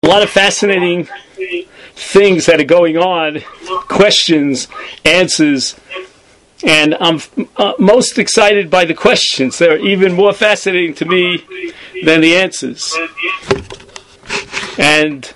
A lot of fascinating things that are going on, questions, answers, and I'm most excited by the questions. They're even more fascinating to me than the answers. And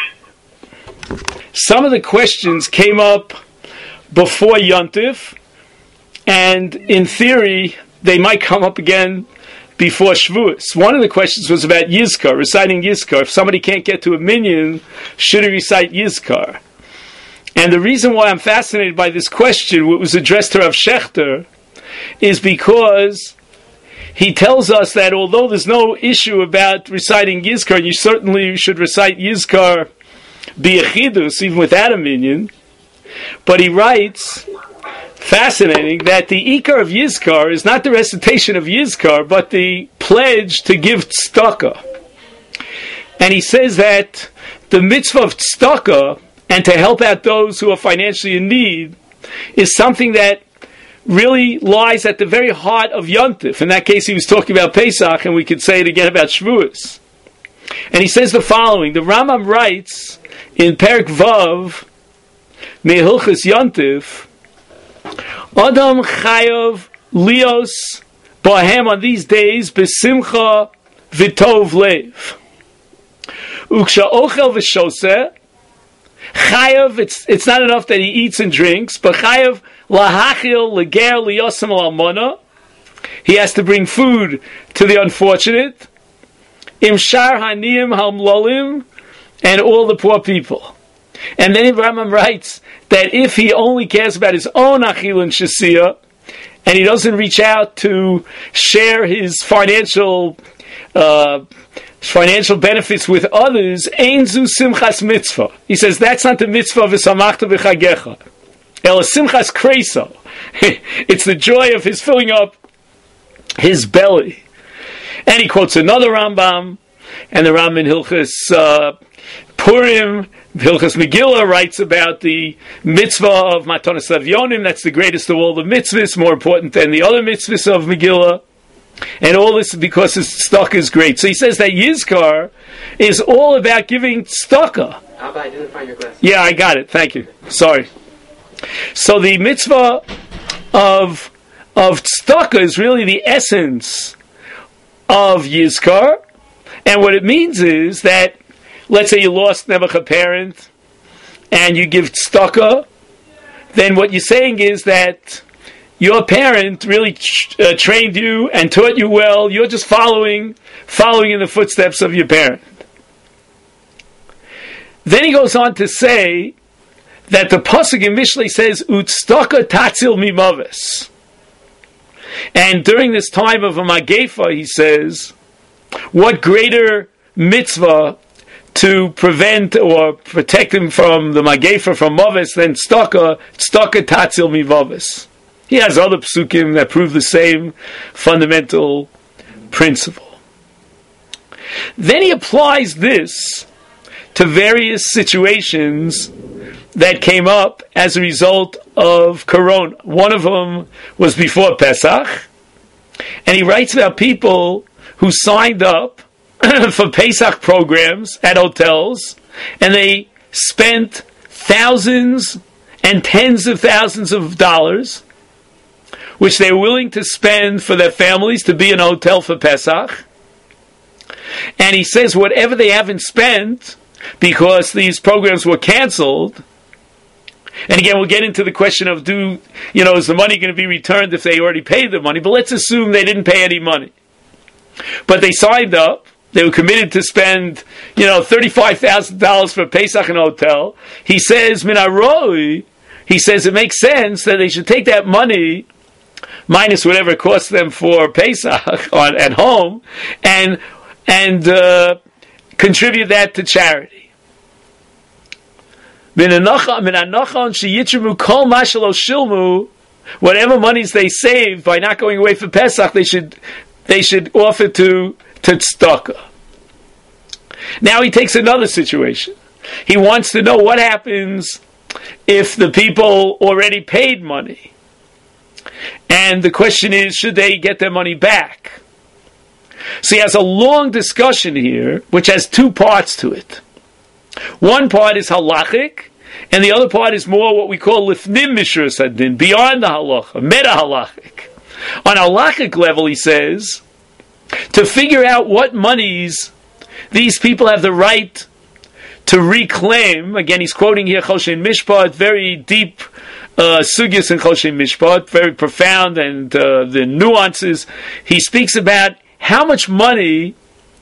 some of the questions came up before Yontif, and in theory, they might come up again before Shavuos. One of the questions was about Yizkar, reciting Yizkar. If somebody can't get to a minyan, should he recite Yizkar? And the reason why I'm fascinated by this question, what was addressed to Rav Shechter, is because he tells us that although there's no issue about reciting Yizkar, and you certainly should recite Yizkar b'yechidus, even without a minyan, but he writes, fascinating, that the Ikar of Yizkar is not the recitation of Yizkar, but the pledge to give tzedakah. And he says that the mitzvah of tzedakah, and to help out those who are financially in need, is something that really lies at the very heart of Yontif. In that case, he was talking about Pesach, and we could say it again about Shavuos. And he says the following: the Rambam writes in Perek Vav, Mehilchas Yontif, Adam chayav lios bahem on these days besimcha v'tov lev. Uksha ochel v'shoseh chayav. It's not enough that he eats and drinks, but chayav lahachil leger liyosem almona. He has to bring food to the unfortunate. Imshar haniyim hamlolim, and all the poor people. And then Rambam writes that if he only cares about his own achil and shasiyah, and he doesn't reach out to share his financial benefits with others, ein zu simchas mitzvah. He says that's not the mitzvah of v'samachta v'chagecha, el simchas kreisa. It's the joy of his filling up his belly. And he quotes another Rambam, and the Rambam in Hilchas Purim, Hilchas Megillah, writes about the mitzvah of Matanos Levyonim. That's the greatest of all the mitzvahs, more important than the other mitzvahs of Megillah. And all this because his tzedakah is great. So he says that Yizkar is all about giving tzedakah. Abba, I didn't find your glasses. Yeah, I got it. Thank you. Sorry. So the mitzvah of tzedakah is really the essence of Yizkar. And what it means is that, let's say you lost Nebuch a parent, and you give tzedakah, then what you're saying is that your parent really trained you and taught you well. You're just following in the footsteps of your parent. Then he goes on to say that the pasuk in Mishlei says, "Utzedakah tatzil mimaves." And during this time of a magefa, he says, what greater mitzvah to prevent or protect him from the magefa, from maves, than tzedakah tatzil mimaves. He has other psukim that prove the same fundamental principle. Then he applies this to various situations that came up as a result of Corona. One of them was before Pesach, and he writes about people who signed up for Pesach programs at hotels, and they spent thousands and tens of thousands of dollars, which they were willing to spend for their families to be in a hotel for Pesach. And he says whatever they haven't spent, because these programs were canceled, and again we'll get into the question of is the money going to be returned if they already paid the money, but let's assume they didn't pay any money. But they signed up, they were committed to spend, $35,000 for Pesach in a hotel. He says, Min haroi, he says it makes sense that they should take that money, minus whatever it costs them for Pesach at home, and contribute that to charity. Whatever monies they save by not going away for Pesach, they should offer to tzedakah. Now he takes another situation. He wants to know what happens if the people already paid money. And the question is, should they get their money back? So he has a long discussion here, which has two parts to it. One part is halachic, and the other part is more what we call lifnim mishras hadin, beyond the halacha, meta halachic. On a halachic level, he says, to figure out what monies these people have the right to reclaim. Again, he's quoting here Choshen Mishpat, very deep sugyas in Choshen Mishpat, very profound, and the nuances. He speaks about how much money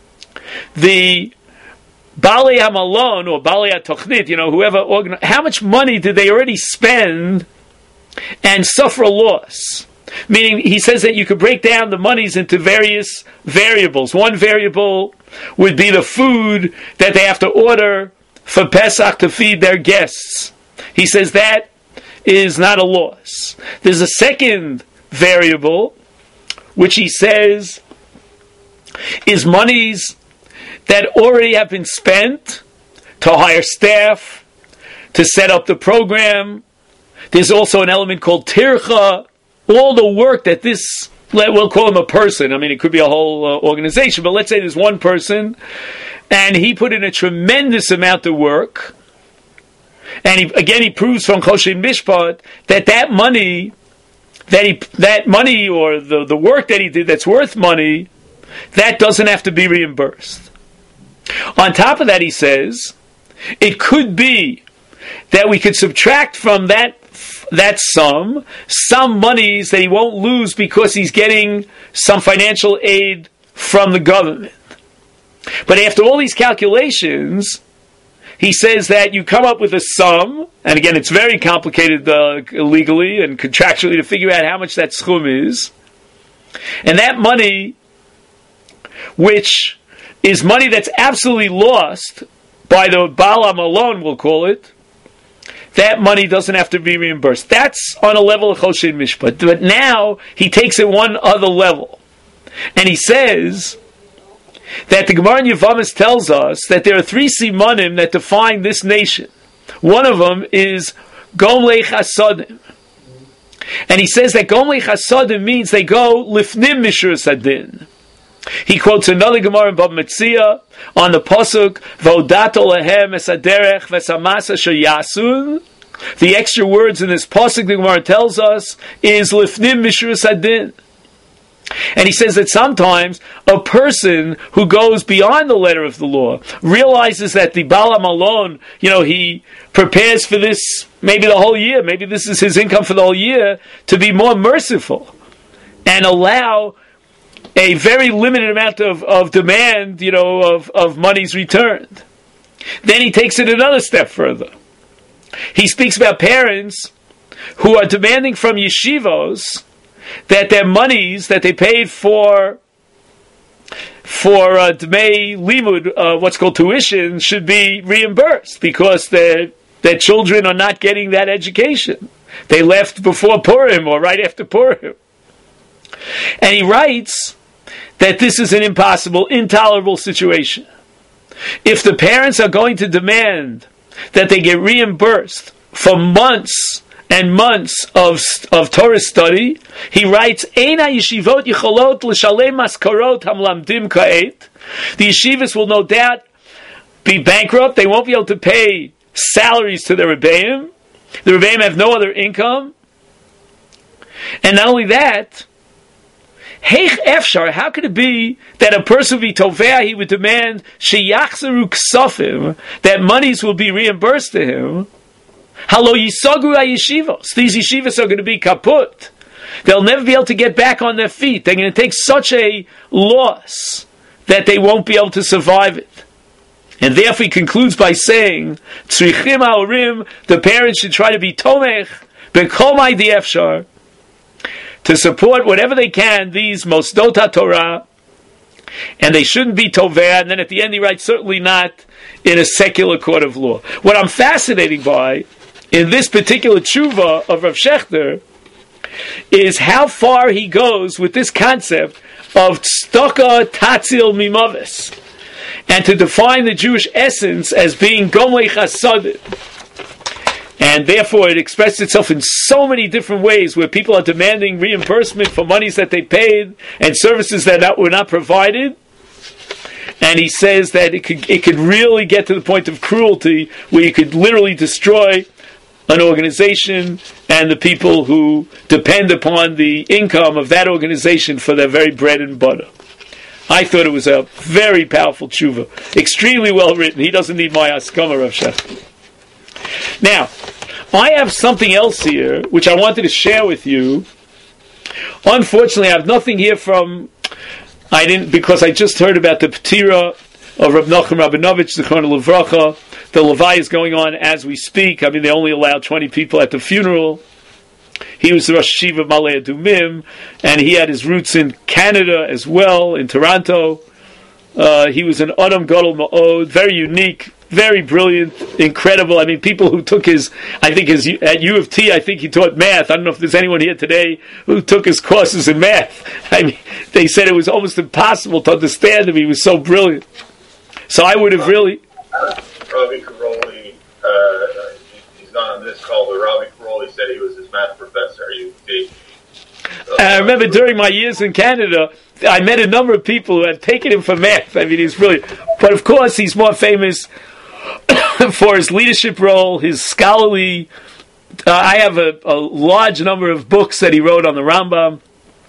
the Baalei HaMalon or Baalei HaTochnit, whoever organized, how much money did they already spend and suffer a loss? Meaning, he says that you could break down the monies into various variables. One variable would be the food that they have to order for Pesach to feed their guests. He says that is not a loss. There's a second variable, which he says is monies that already have been spent to hire staff, to set up the program. There's also an element called tircha, all the work that this, we'll call him a person, it could be a whole organization, but let's say there's one person, and he put in a tremendous amount of work, and he proves from Choshen Mishpat that money, that money or the work that he did that's worth money, that doesn't have to be reimbursed. On top of that, he says, it could be that we could subtract from that sum some monies that he won't lose because he's getting some financial aid from the government. But after all these calculations, he says that you come up with a sum, and again, it's very complicated legally and contractually to figure out how much that schum is. And that money, which is money that's absolutely lost by the Baal HaMalon, we'll call it, that money doesn't have to be reimbursed. That's on a level of Choshen Mishpat. But now he takes it one other level. And he says that the Gemara in Yevamos tells us that there are 3 simanim that define this nation. One of them is Gomlei Chasadim. And he says that Gomlei Chasadim means they go lifnim mishras hadin. He quotes another Gemara in Bava Metzia on the pasuk Vodato lehem es haderech v'samasa sheyasun. The extra words in this pasuk the Gemara tells us is lifnim mishras hadin. And he says that sometimes a person who goes beyond the letter of the law realizes that the Baal HaMalon, he prepares for this maybe the whole year, maybe this is his income for the whole year, to be more merciful and allow a very limited amount of demand, of monies returned. Then he takes it another step further. He speaks about parents who are demanding from yeshivos that their monies that they paid for Dmei Limud, what's called tuition, should be reimbursed because their children are not getting that education. They left before Purim or right after Purim. And he writes that this is an impossible, intolerable situation. If the parents are going to demand that they get reimbursed for months and months of Torah study, he writes, Ein ha'yeshivot yicholot l'shalem maskarot hamlamdim ka'et. The yeshivas will no doubt be bankrupt. They won't be able to pay salaries to the rebbeim. The rebbeim have no other income. And not only that, Heich efshar, how could it be that a person would be tovea, he would demand sheyachzeru ksafim, that monies will be reimbursed to him? Halo yisagru hayeshivos. These yeshivos are going to be kaput. They'll never be able to get back on their feet. They're going to take such a loss that they won't be able to survive it. And therefore he concludes by saying, tzrichim ha'orim, the parents should try to be tomech, b'kol ma'idi efshar, to support whatever they can, these Mosdot HaTorah, and they shouldn't be Toveh, and then at the end he writes, certainly not in a secular court of law. What I'm fascinated by, in this particular tshuva of Rav Shechter, is how far he goes with this concept of tzedakah tatzil mimavis, and to define the Jewish essence as being Gomlei Chasadim. And therefore it expresses itself in so many different ways where people are demanding reimbursement for monies that they paid and services that were not provided. And he says that it could really get to the point of cruelty where you could literally destroy an organization and the people who depend upon the income of that organization for their very bread and butter. I thought it was a very powerful tshuva. Extremely well written. He doesn't need my askama, Rav Shach. Now, I have something else here which I wanted to share with you. Unfortunately, I have nothing here because I just heard about the P'tira of Rab Nachum Rabinovich, Zichrono Livracha. The Levai is going on as we speak. I mean, they only allowed 20 people at the funeral. He was the Rosh Hashiva of Malay Adumim, and he had his roots in Canada as well, in Toronto. He was an Adam Gadol Ma'od, very unique, very brilliant, incredible. I mean, people who took at U of T, I think he taught math. I don't know if there's anyone here today who took his courses in math. I mean, they said it was almost impossible to understand him. He was so brilliant. So I would have really... Ravi Karoli, he's not on this call, but Ravi Karoli said he was his math professor at U of T. I remember during my years in Canada, I met a number of people who had taken him for math. I mean, he's brilliant. But of course, he's more famous for his leadership role, his scholarly... I have a large number of books that he wrote on the Rambam.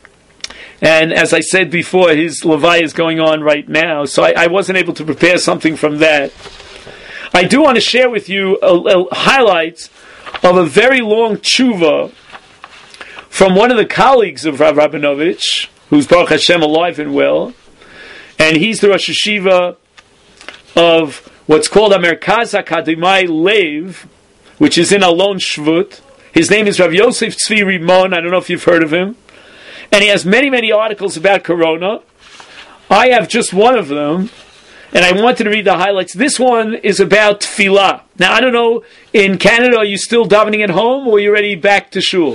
And as I said before, his Levai is going on right now, so I wasn't able to prepare something from that. I do want to share with you highlights of a very long tshuva from one of the colleagues of Rav Rabinovich, who's Baruch Hashem alive and well, and he's the Rosh Hashiva of what's called Merkaz Akademai Lev, which is in Alon Shvut. His name is Rav Yosef Tzvi Rimon. I don't know if you've heard of him. And he has many, many articles about Corona. I have just one of them, and I wanted to read the highlights. This one is about tefillah. Now, I don't know, in Canada, are you still davening at home, or are you already back to shul?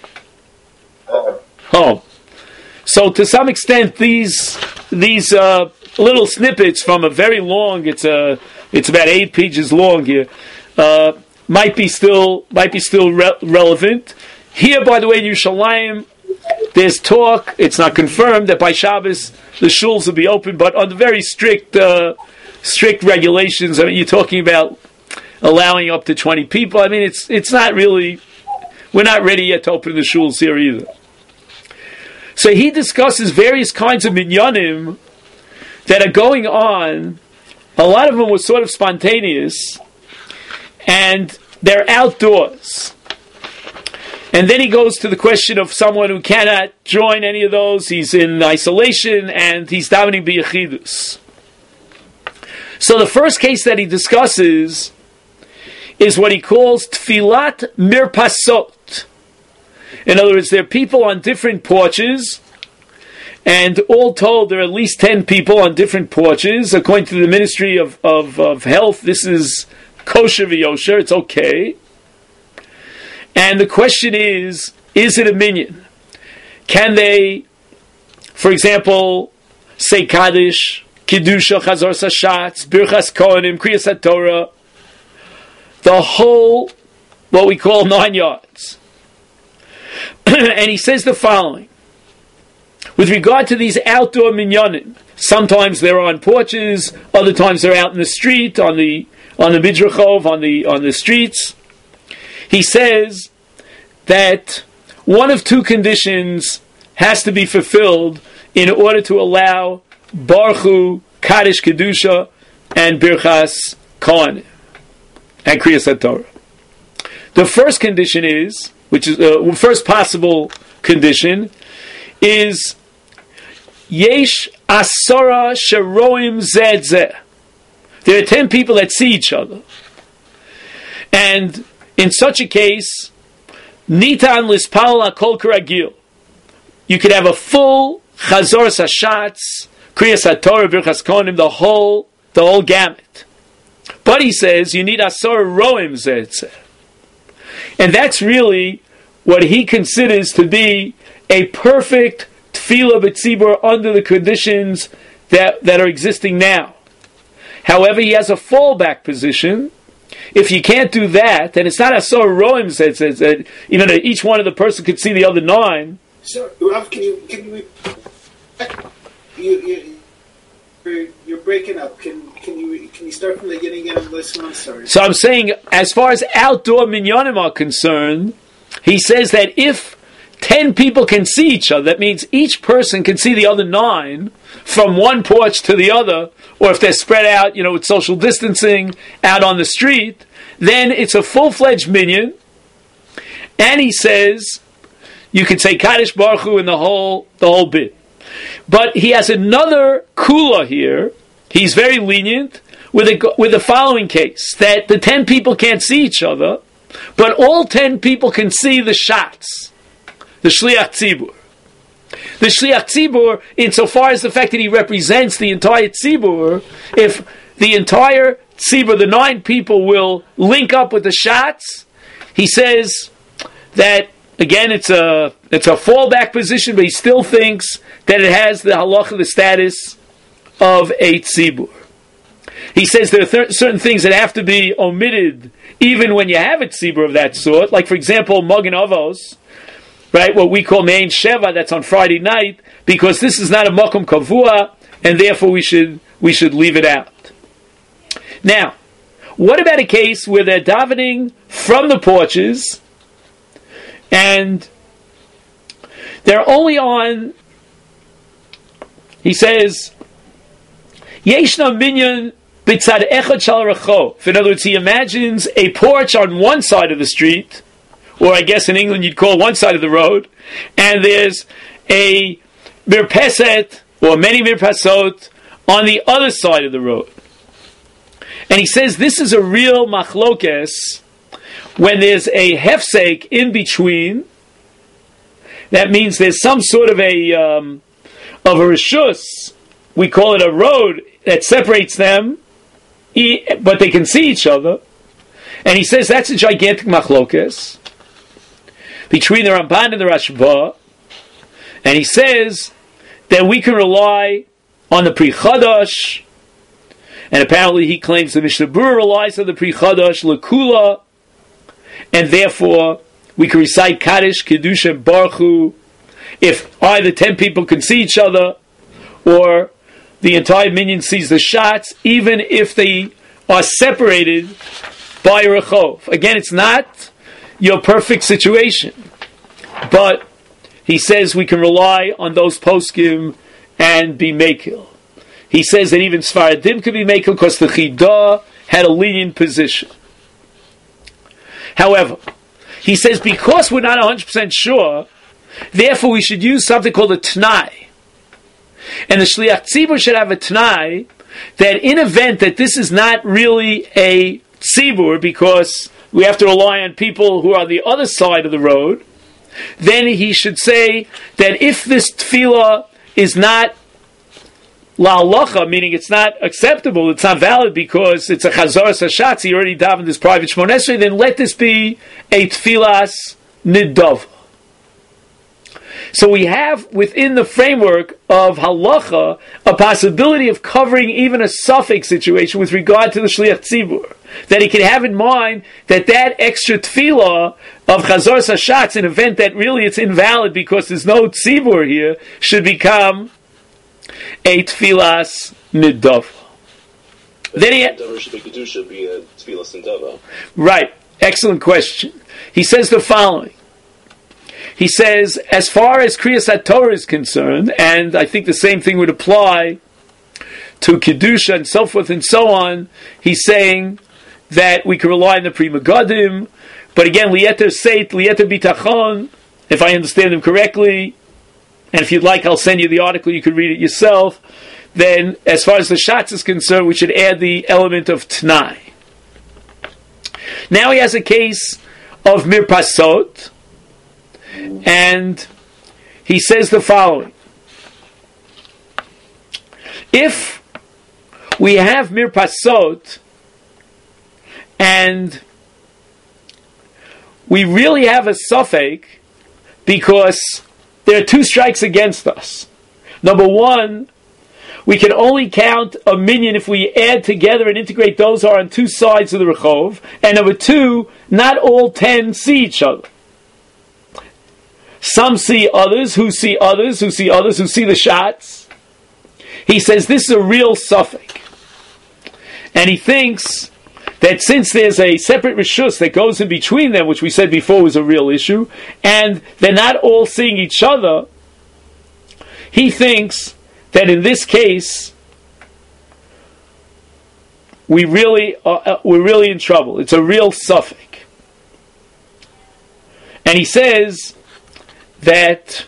Home. So, to some extent, these little snippets from a very long, it's about 8 pages long here, might be still relevant. Here, by the way, in Yerushalayim, there's talk, it's not confirmed, that by Shabbos the shuls will be open, but under very strict regulations. I mean, you're talking about allowing up to 20 people. I mean, it's not really, we're not ready yet to open the shuls here either. So he discusses various kinds of minyanim that are going on. A lot of them were sort of spontaneous, and they're outdoors. And then he goes to the question of someone who cannot join any of those. He's in isolation and he's davening b'yechidus. So the first case that he discusses is what he calls tfilat mirpasot. In other words, there are people on different porches, and all told there are at least 10 people on different porches. According to the Ministry of Health, this is kosher v'yosher, it's okay. And the question is it a minyan? Can they, for example, say Kaddish, Kiddusha, Chazor Sashatz, Birchas Kohanim, Kriyas HaTorah, the whole, what we call 9 yards? And he says the following. With regard to these outdoor minyanim, sometimes they're on porches, other times they're out in the street, on the midrachov, on the streets. He says that one of two conditions has to be fulfilled in order to allow Baruchu, Kaddish Kedusha, and Birchas Kohanim, and Kriyas HaTorah. The first condition is, which is the first possible condition, is Yesh Asara Sheroim Zed Zeh. There are 10 people that see each other. And in such a case, Nitan Lispal Akol Karagil. You could have a full Chazor Sashatz, Kriyas HaTorah, Birchas Kohanim, the whole gamut. But he says you need Asar Roim Zeh. And that's really what he considers to be a perfect Tefillah B'tzibur under the conditions that are existing now. However, he has a fallback position. If you can't do that, then it's not Asar Roim says that even each one of the person could see the other 9. Sir, Rav, can you You're breaking up. Can you start from the beginning again? I'm sorry. So I'm saying, as far as outdoor minyanim are concerned, he says that if 10 people can see each other, that means each person can see the other 9 from one porch to the other, or if they're spread out, with social distancing out on the street, then it's a full-fledged minyan. And he says you could say Kaddish Baruch Hu in the whole bit. But he has another kula here. He's very lenient with the following case, that the 10 people can't see each other, but all 10 people can see the shots, the Shliach Tzibur. The Shliach Tzibur, insofar as the fact that he represents the entire Tzibur, if the entire Tzibur, the 9 people, will link up with the shots, he says that, again, it's a fallback position, but he still thinks that it has the halacha, the status of a tzibur. He says there are certain things that have to be omitted even when you have a tzibur of that sort. Like, for example, Magen Avos, right, what we call Mein Sheva, that's on Friday night, because this is not a Makom Kavua, and therefore we should leave it out. Now, what about a case where they're davening from the porches, and they're only on, he says, Yeshna minyan b'tzad echad shal rachov. In other words, he imagines a porch on one side of the street, or I guess in England you'd call one side of the road, and there's a mirpeset, or many mirpasot, on the other side of the road. And he says this is a real machlokes when there's a hefsek in between. That means there's some sort of a rishus, we call it a road, that separates them, but they can see each other. And he says that's a gigantic machlokes between the Ramban and the Rashba. And he says that we can rely on the Pri Chadash, and apparently he claims the Mishnah Berurah relies on the Pri Chadash, Lekula, and therefore we can recite Kaddish, Kiddush, and Baruch Hu if either 10 people can see each other, or the entire minyan sees the shots, even if they are separated by a rechov. Again, it's not your perfect situation, but he says we can rely on those poskim and be mekil. He says that even Sfaradim could be mekil because the Chidah had a lenient position. However, he says because we're not 100% sure, therefore we should use something called a T'nai. And the Shliach Tzibur should have a T'nai that in event that this is not really a Tzibur, because we have to rely on people who are on the other side of the road, then he should say that if this tefillah is not la'alacha, meaning it's not acceptable, it's not valid because it's a chazar sashatz, he already davened this private Shmon Esrei, then let this be a tefillas nidava. So we have within the framework of halacha a possibility of covering even a suffix situation with regard to the shliach tzibur, that he can have in mind that extra tefillah of chazar sashatz, an event that really it's invalid because there's no tzibur here, should become a tefillas nidava. Then he should be a tefillas nidava. Right. Excellent question. He says the following. He says, as far as Kriyas HaTorah is concerned, and I think the same thing would apply to Kedusha and so forth and so on, he's saying that we can rely on the Pri Megadim, but again, Lieter Seit, Lieter Bitachon, if I understand him correctly, and if you'd like, I'll send you the article, you could read it yourself, then as far as the Shatz is concerned, we should add the element of T'nai. Now he has a case of Mirpasot, and he says the following. If we have mirpasot and we really have a suffix because there are 2 strikes against us. Number 1, we can only count a minyan if we add together and integrate those who are on 2 sides of the rechov. And number 2, not all 10 see each other. Some see others, who see others, who see others, who see the shots. He says this is a real suffix. And he thinks that since there's a separate rishus that goes in between them, which we said before was a real issue, and they're not all seeing each other, he thinks that in this case, we're really in trouble. It's a real suffix. And he says that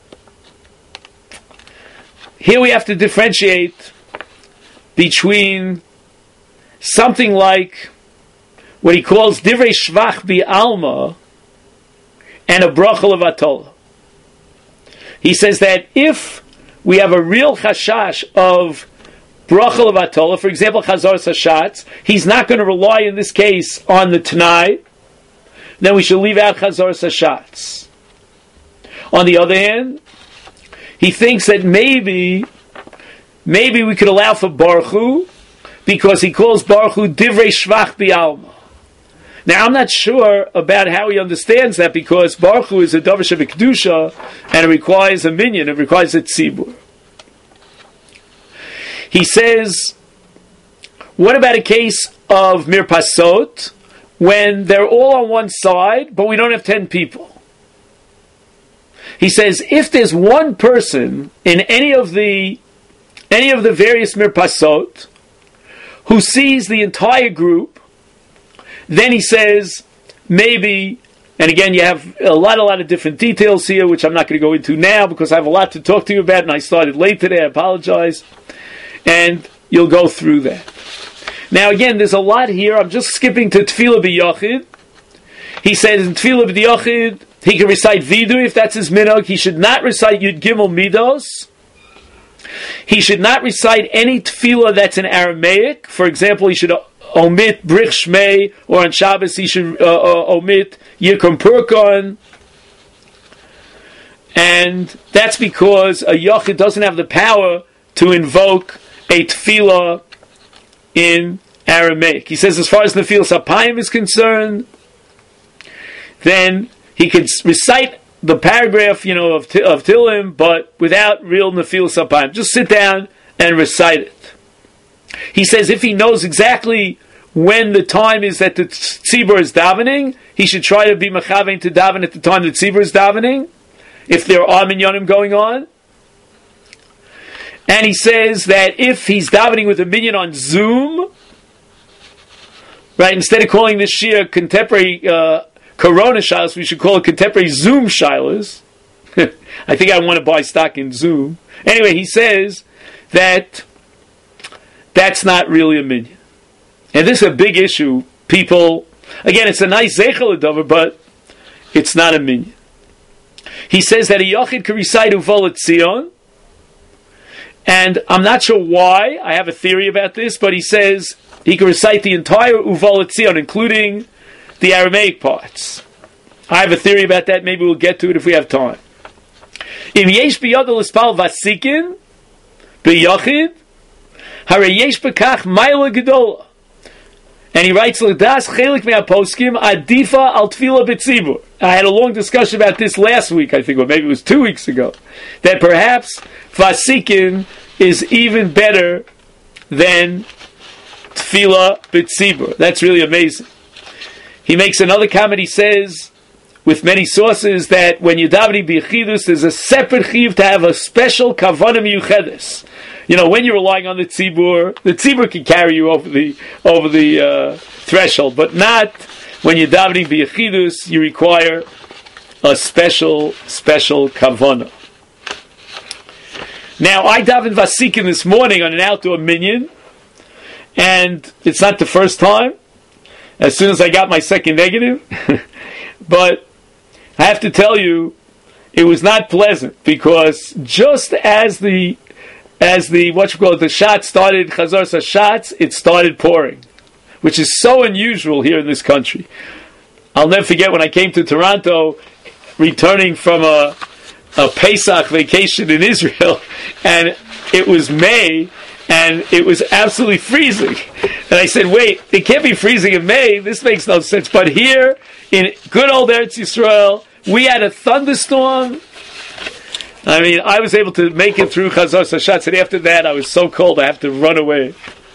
here we have to differentiate between something like what he calls divrei shvach bi'alma and a bracha levatol. He says that if we have a real chashash of bracha levatol, for example, chazar sashatz, he's not going to rely in this case on the Tanai, then we should leave out chazar sashatz. On the other hand, he thinks that maybe we could allow for Baruch Hu, because he calls Baruch Hu divrei shvach bi'alma. Now, I'm not sure about how he understands that, because Baruch Hu is a davar shebekdusha, and it requires a minyan, it requires a tzibur. He says, what about a case of mirpasot, when they're all on one side, but we don't have 10 people? He says, if there's one person in any of the various mirpasot who sees the entire group, then he says, maybe, and again, you have a lot of different details here, which I'm not going to go into now, because I have a lot to talk to you about, and I started late today, I apologize, and you'll go through that. Now again, there's a lot here, I'm just skipping to Tefillah B'Yochid. He says in Tefillah B'Yochid, he can recite Vidu if that's his minhag. He should not recite Yud Gimel Midos. He should not recite any tefillah that's in Aramaic. For example, he should omit Brich Shmei, or on Shabbos he should omit Yikum Purkon. And that's because a Yochid doesn't have the power to invoke a tefillah in Aramaic. He says as far as Nefilas Apayim is concerned, then he could recite the paragraph, of Tillim, but without real Nefilas Apayim. Just sit down and recite it. He says if he knows exactly when the time is that the tzibur is davening, he should try to be mechavein to daven at the time the tzibur is davening, if there are minyanim going on. And he says that if he's davening with a minyan on Zoom, right, instead of calling this shir contemporary Corona shilas, we should call it contemporary Zoom shilas. I think I want to buy stock in Zoom. Anyway, he says that that's not really a minyan. And this is a big issue. People, again, it's a nice zeichel adover, but it's not a minyan. He says that a yochid can recite Uval Tzion, and I'm not sure why. I have a theory about this, but he says he can recite the entire Uval Tzion, including the Aramaic parts. I have a theory about that. Maybe we'll get to it if we have time. Im yesh biyadol ispal vasikin biyachid, hare yesh bekach mayla gedola. And he writes, L'das chelik me'aposkim adifa al tefillah b'tzibur. I had a long discussion about this last week, I think, or maybe it was 2 weeks ago, that perhaps vasikin is even better than tefillah b'tzibur. That's really amazing. He makes another comment. He says, with many sources, that when you're davening b'yechidus, there's a separate chiv to have a special kavanah miyuchedes. When you're relying on the tzibur can carry you over the threshold, but not when you're davening b'yechidus. You require a special kavanah. Now, I davened vasikin this morning on an outdoor minyan, and it's not the first time. As soon as I got my second negative, but I have to tell you, it was not pleasant, because just as the shot started, Chazar Sashatz, it started pouring, which is so unusual here in this country. I'll never forget when I came to Toronto, returning from a Pesach vacation in Israel, and it was May, and it was absolutely freezing. And I said, wait, it can't be freezing in May. This makes no sense. But here, in good old Eretz Yisrael, we had a thunderstorm. I mean, I was able to make it through Chazos Hashatz, and after that I was so cold I have to run away.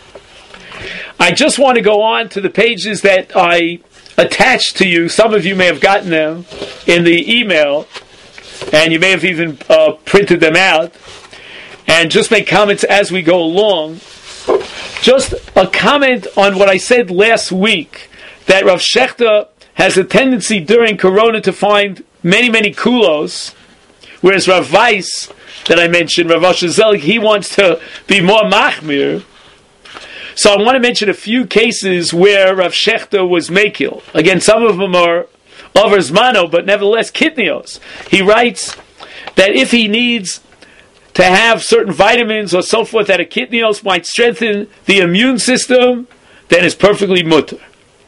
I just want to go on to the pages that I attached to you. Some of you may have gotten them in the email, and you may have even printed them out, and just make comments as we go along. Just a comment on what I said last week, that Rav Shechter has a tendency during Corona to find many, many kulos, whereas Rav Weiss, that I mentioned, Rav Asher Zelig, he wants to be more machmir. So I want to mention a few cases where Rav Shechter was mekil. Again, some of them are over zmano, but nevertheless kitnios. He writes that if he needs to have certain vitamins or so forth that a kitnios might strengthen the immune system, then it's perfectly mutter.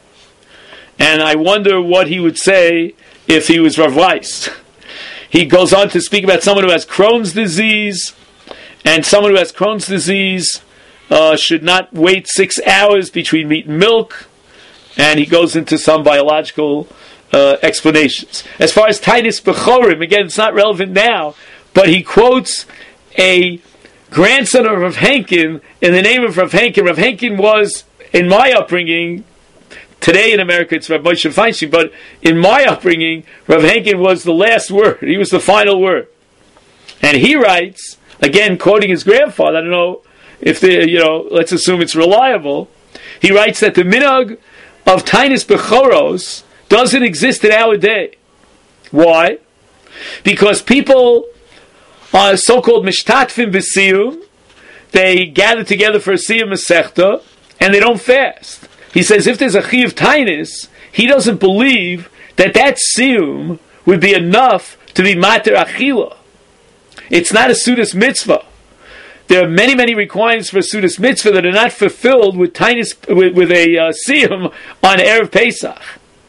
And I wonder what he would say if he was Rav Weiss. He goes on to speak about someone who has Crohn's disease, and someone who has Crohn's disease should not wait 6 hours between meat and milk, and he goes into some biological explanations. As far as Titus Bechorim, again, it's not relevant now, but he quotes a grandson of Rav Henkin in the name of Rav Henkin. Rav Henkin was, in my upbringing, today in America it's Rav Moshe Feinstein, but in my upbringing, Rav Henkin was the last word. He was the final word. And he writes, again, quoting his grandfather, I don't know if let's assume it's reliable. He writes that the minhag of Tainis Bechoros doesn't exist in our day. Why? Because people are so-called mishtatfim b'siyum, they gather together for a siyum masechta, and they don't fast. He says if there's a chiyuv tainis, he doesn't believe that siyum would be enough to be mater achila. It's not a sudas mitzvah. There are many, many requirements for a sudas mitzvah that are not fulfilled with tainis, with a siyum on Erev Pesach.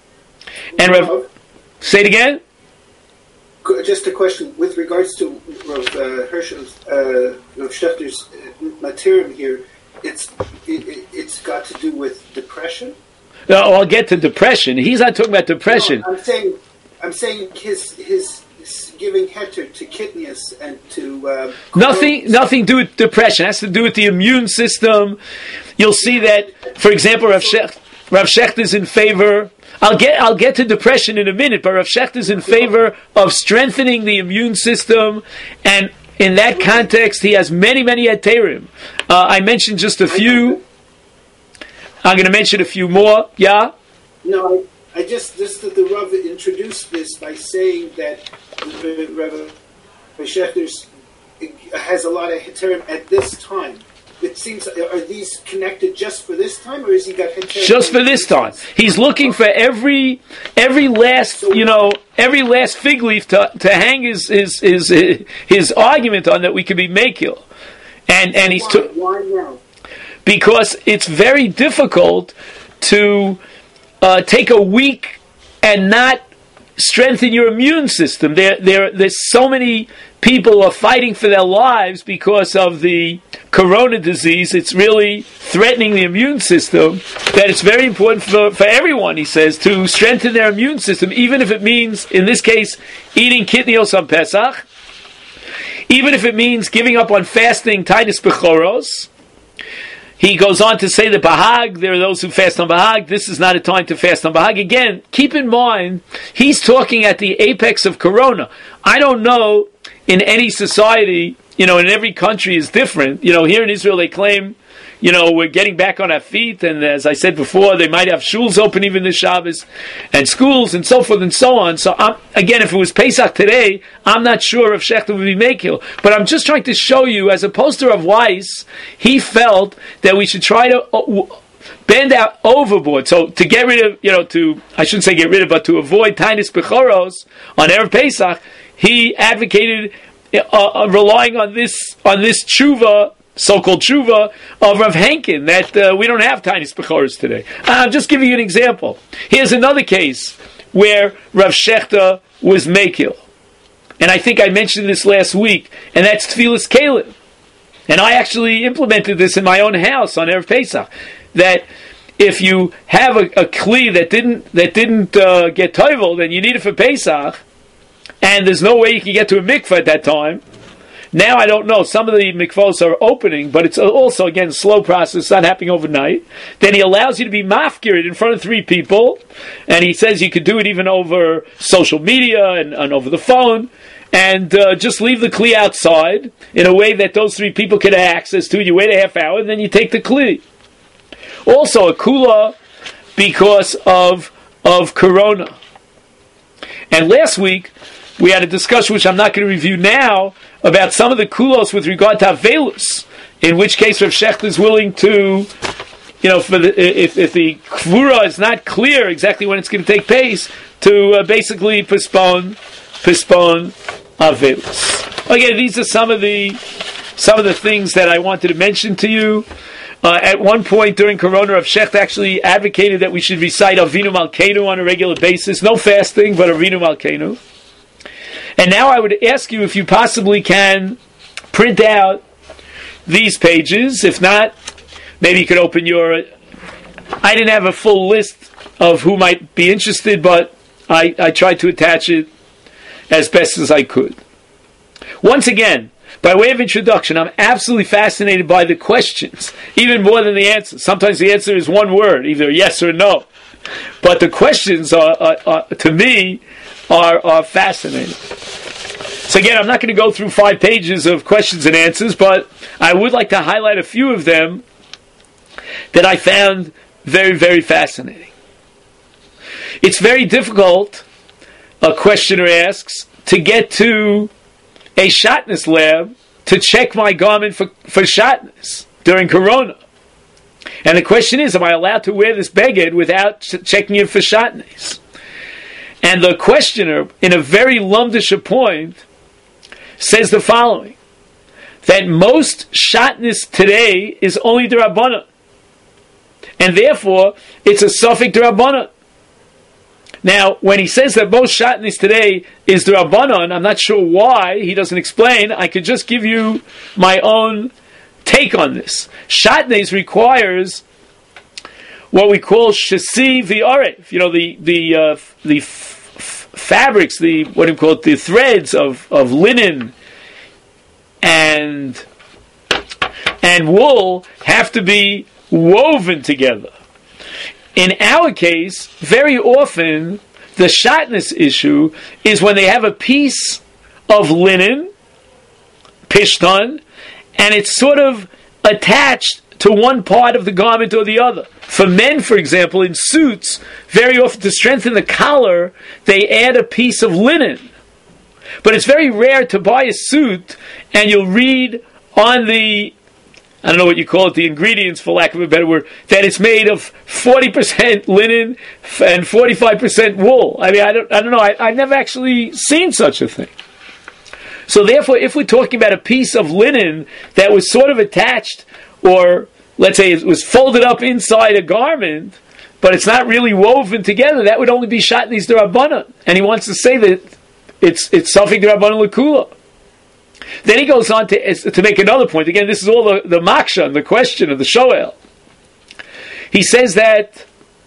And say it again. Just a question with regards to Rav Shechter's material here. It's got to do with depression. No, I'll get to depression. He's not talking about depression. No, I'm saying his giving heter to kidneys and to nothing to do with depression. It has to do with the immune system. You'll see that, for example, Rav Shechter is in favor. I'll get to depression in a minute, but Rav Shechter is in favor of strengthening the immune system, and in that context, he has many, many heterim. I mentioned just a few. I'm going to mention a few more. Yeah? No, I just that the Rav introduced this by saying that Rav Shechter has a lot of heterim at this time. It seems, are these connected just for this time, or has he got heterim? Just for this time. He's looking for every last fig leaf to hang his argument on, that we could be makil. And he's why now? Because it's very difficult to take a week and not strengthen your immune system. There's so many people are fighting for their lives because of the corona disease. It's really threatening the immune system, that it's very important for everyone, he says, to strengthen their immune system, even if it means, in this case, eating kitnios on Pesach, even if it means giving up on fasting Tainis Bechoros. He goes on to say that Bahag, there are those who fast on Bahag. This is not a time to fast on Bahag. Again, keep in mind, he's talking at the apex of Corona. I don't know in any society, in every country is different. Here in Israel they claim, we're getting back on our feet, and as I said before, they might have shuls open even this Shabbos, and schools, and so forth and so on. So, again, if it was Pesach today, I'm not sure if Shechter would be makil. But I'm just trying to show you, as opposed to Rav Weiss, he felt that we should try to bend out overboard. So, to get rid of, I shouldn't say get rid of, but to avoid Tainis Bechoros on Erev Pesach, he advocated relying on this tshuva, so-called tshuva of Rav Henkin, that we don't have Tainis Bechoros today. I'm just giving you an example. Here's another case where Rav Shechter was makil, and I think I mentioned this last week, and that's Tfilas Kalim. And I actually implemented this in my own house on Erev Pesach, that if you have a kli that didn't get tovel, then you need it for Pesach, and there's no way you can get to a mikveh at that time, Now I don't know. Some of the mikvos are opening, but it's also, again, slow process, not happening overnight. Then he allows you to be mafkirid in front of 3 people, and he says you could do it even over social media and over the phone, and just leave the kli outside in a way that those 3 people can have access to. You wait a half hour, and then you take the kli. Also, a kula because of corona. And last week, we had a discussion, which I'm not going to review now, about some of the kulos with regard to Avelus, in which case Rav Shechter is willing to, if the kvura is not clear exactly when it's going to take place, to basically postpone Avelus. Again, these are some of the things that I wanted to mention to you. At one point during Corona, Rav Shechter actually advocated that we should recite Avinu Malkeinu on a regular basis. No fasting, but Avinu Malkeinu. And now I would ask you if you possibly can print out these pages. If not, maybe you could open your... I didn't have a full list of who might be interested, but I tried to attach it as best as I could. Once again, by way of introduction, I'm absolutely fascinated by the questions, even more than the answers. Sometimes the answer is one word, either yes or no. But the questions are to me, are fascinating. So again, I'm not going to go through 5 pages of questions and answers, but I would like to highlight a few of them that I found very, very fascinating. It's very difficult, a questioner asks, to get to a shatnez lab to check my garment for shatnez during Corona. And the question is, am I allowed to wear this beged without checking it for shatnez? And the questioner, in a very lumdisha point, says the following, that most shatnez today is only d'Rabbanan, and therefore it's a suffik d'Rabbanan. Now, when he says that most shatnez today is d'Rabbanan, I'm not sure why, he doesn't explain. I could just give you my own take on this. Shatnez requires what we call shasi v'arev, the fabrics, the threads of linen and wool have to be woven together. In our case, very often the shatnez issue is when they have a piece of linen, pishtan, and it's sort of attached to one part of the garment or the other. For men, for example, in suits, very often to strengthen the collar, they add a piece of linen. But it's very rare to buy a suit and you'll read on the, I don't know what you call it, the ingredients, for lack of a better word, that it's made of 40% linen and 45% wool. I mean, I don't know. I've never actually seen such a thing. So therefore, if we're talking about a piece of linen that was sort of attached, or let's say it was folded up inside a garment, but it's not really woven together, that would only be shatnez d'Rabbanan. And he wants to say that it's suffik d'Rabbanan l'kula. Then he goes on to make another point. Again, this is all the maksha, the question of the shoel. He says that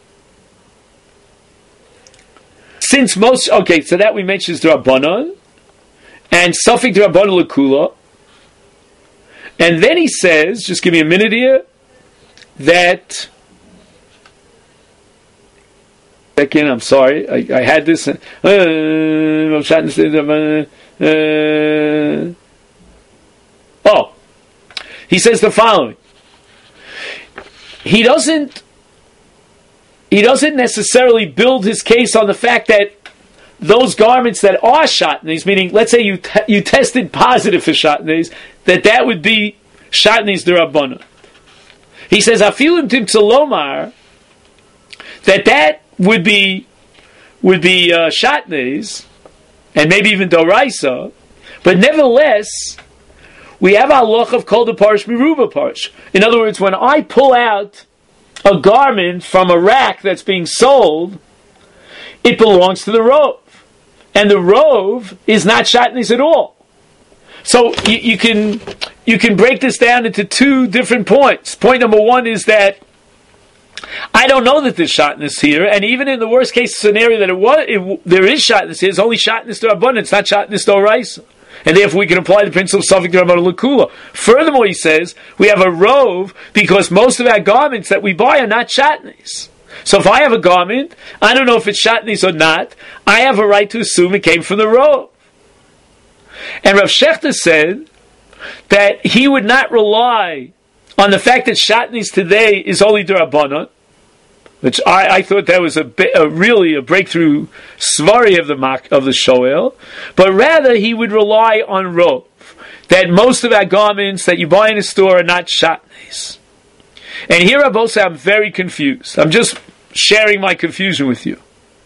since most, okay, so that we mentioned is d'Rabbanan, and suffik d'Rabbanan l'kula. And then he says, just give me a minute here, that, again, I'm sorry, I had this, he says the following. He doesn't necessarily build his case on the fact that those garments that are shatnez, meaning, let's say you tested positive for shatnez, that would be shatnez d'Rabbanan. He says, afilim timtzalomar, that would be shatnez, and maybe even doraisa, but nevertheless, we have a halacha of kol deparish miruba parish. In other words, when I pull out a garment from a rack that's being sold, it belongs to the rove. And the rove is not shatnez at all. So you can break this down into 2 different points. Point number 1 is that I don't know that there's shatnez here, and even in the worst case scenario that there is shatnez here, it's only shatnez d'Rabbanan, it's not shatnez d'oraisa. And therefore we can apply the principle of Safek D'Rabbanan L'Kula. Furthermore, he says, we have a rove because most of our garments that we buy are not shatnez. So if I have a garment, I don't know if it's shatnez or not, I have a right to assume it came from the rove. And Rav Shechter said that he would not rely on the fact that shatnez today is only D'Rabbanan, which I thought that was really a breakthrough svari of the Shoel, but rather he would rely on rov, that most of our garments that you buy in a store are not shatnez. And here I'm very confused. I'm just sharing my confusion with you.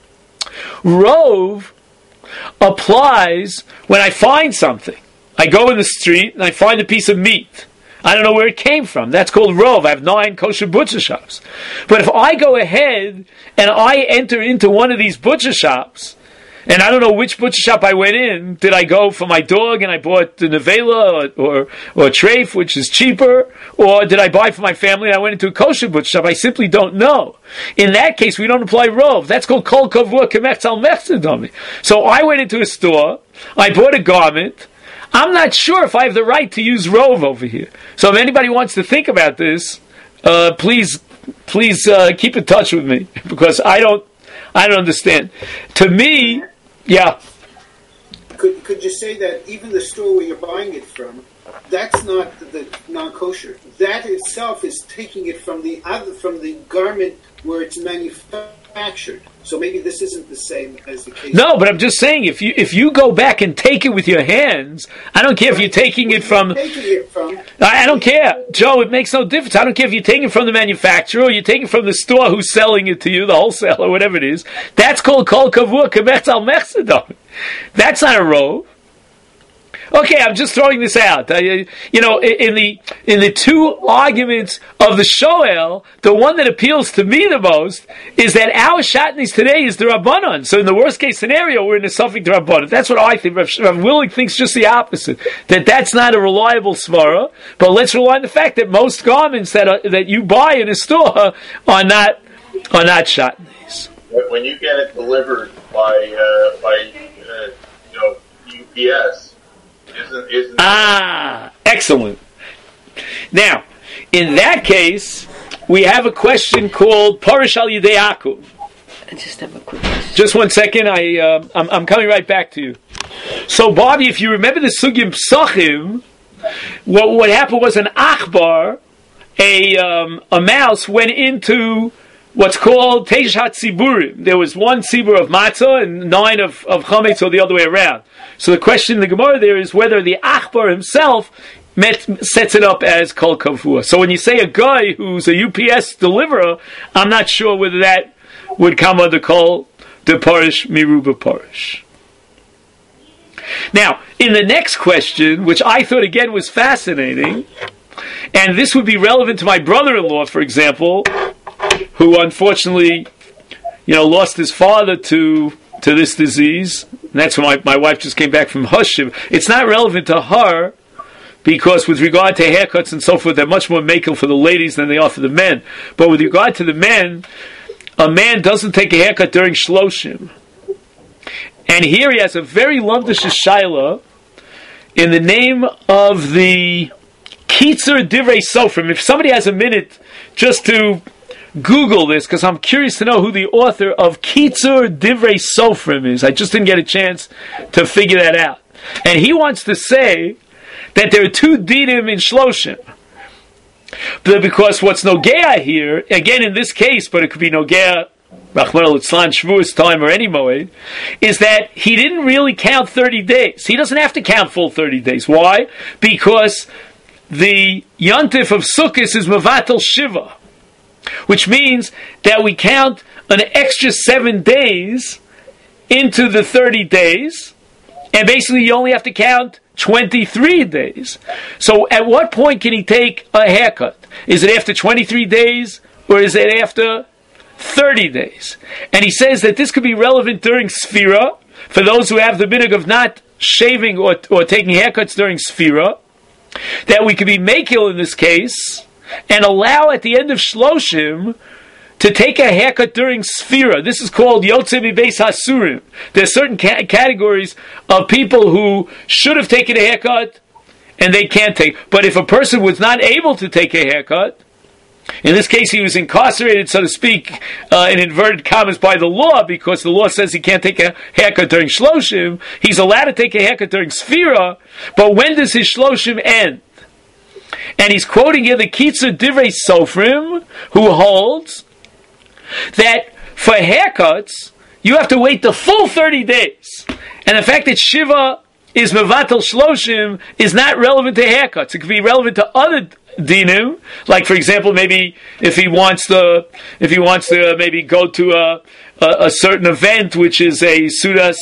Rov applies when I find something. I go in the street and I find a piece of meat. I don't know where it came from. That's called rov. I have 9 kosher butcher shops. But if I go ahead and I enter into one of these butcher shops, and I don't know which butcher shop I went in, did I go for my dog and I bought the nevela or treif, which is cheaper, or did I buy for my family and I went into a kosher butcher shop? I simply don't know. In that case, we don't apply rov. That's called kol kavua kemech tzal mechzedami. So I went into a store, I bought a garment, I'm not sure if I have the right to use rov over here. So if anybody wants to think about this, please keep in touch with me, because I don't understand. To me, yeah. Could you say that even the store where you're buying it from, that's not the non-kosher. That itself is taking it from the garment where it's manufactured. So maybe this isn't the same as the case. No, but I'm just saying, if you go back and take it with your hands, I don't care if you're taking it from. I don't care, Joe. It makes no difference. I don't care if you're taking it from the manufacturer or you're taking it from the store who's selling it to you, the wholesaler, whatever it is. That's called kol kavua kemech tzal mechzedami. That's not a rov. Okay, I'm just throwing this out. In the two arguments of the Shoel, the one that appeals to me the most is that our shatnez today is the Rabbanon. So in the worst case scenario, we're in a Safek D'Rabbanan. That's what I think. Rav Willig thinks just the opposite. That's not a reliable svara. But let's rely on the fact that most garments that you buy in a store are not shatnez. When you get it delivered by UPS. Isn't excellent. Now, in that case, we have a question called Parish al Yidei Akub. I just have a quick question. Just 1 second, I'm coming right back to you. So, Bobby, if you remember the Sugim Psachim, what happened was an Achbar, a mouse, went into what's called Teishat Tziburim. There was 1 tzibur of matzah and 9 of chametz, or the other way around. So the question in the Gemara there is whether the Achbar himself sets it up as kol kavua. So when you say a guy who's a UPS deliverer, I'm not sure whether that would come under kol de parish miruba parish. Now, in the next question, which I thought again was fascinating, and this would be relevant to my brother-in-law, for example, who unfortunately, lost his father to this disease. And that's why my wife just came back from Hushiv. It's not relevant to her because with regard to haircuts and so forth, they're much more makel for the ladies than they are for the men. But with regard to the men, a man doesn't take a haircut during Shloshim. And here he has a very lumdish shaila in the name of the Kitzur Divrei Sofrim. If somebody has a minute just to Google this, because I'm curious to know who the author of Kitzur Divrei Sofrim is. I just didn't get a chance to figure that out. And he wants to say that there are 2 dinim in Shloshim. But because what's Nogea here, again in this case, but it could be Nogea, Rachmana Litzlan, Shavuos time, or any moed, is that he didn't really count 30 days. He doesn't have to count full 30 days. Why? Because the Yontif of Sukkot is Mavatal Shiva, which means that we count an extra 7 days into the 30 days, and basically you only have to count 23 days. So at what point can he take a haircut? Is it after 23 days, or is it after 30 days? And he says that this could be relevant during Sfira, for those who have the minhag of not shaving or taking haircuts during Sfira, that we could be makil in this case, and allow at the end of Shloshim to take a haircut during Sfira. This is called Yotze Mibeis Hasurim. There are certain categories of people who should have taken a haircut and they can't take. But if a person was not able to take a haircut, in this case he was incarcerated, so to speak, in inverted commas, by the law, because the law says he can't take a haircut during Shloshim, he's allowed to take a haircut during Sfira, but when does his Shloshim end? And he's quoting here the Kitzur Divrei Sofrim, who holds that for haircuts, you have to wait the full 30 days. And the fact that Shiva is Mevatel Shloshim is not relevant to haircuts. It could be relevant to other dinim, like for example, maybe if he wants to maybe go to a certain event, which is a Sudas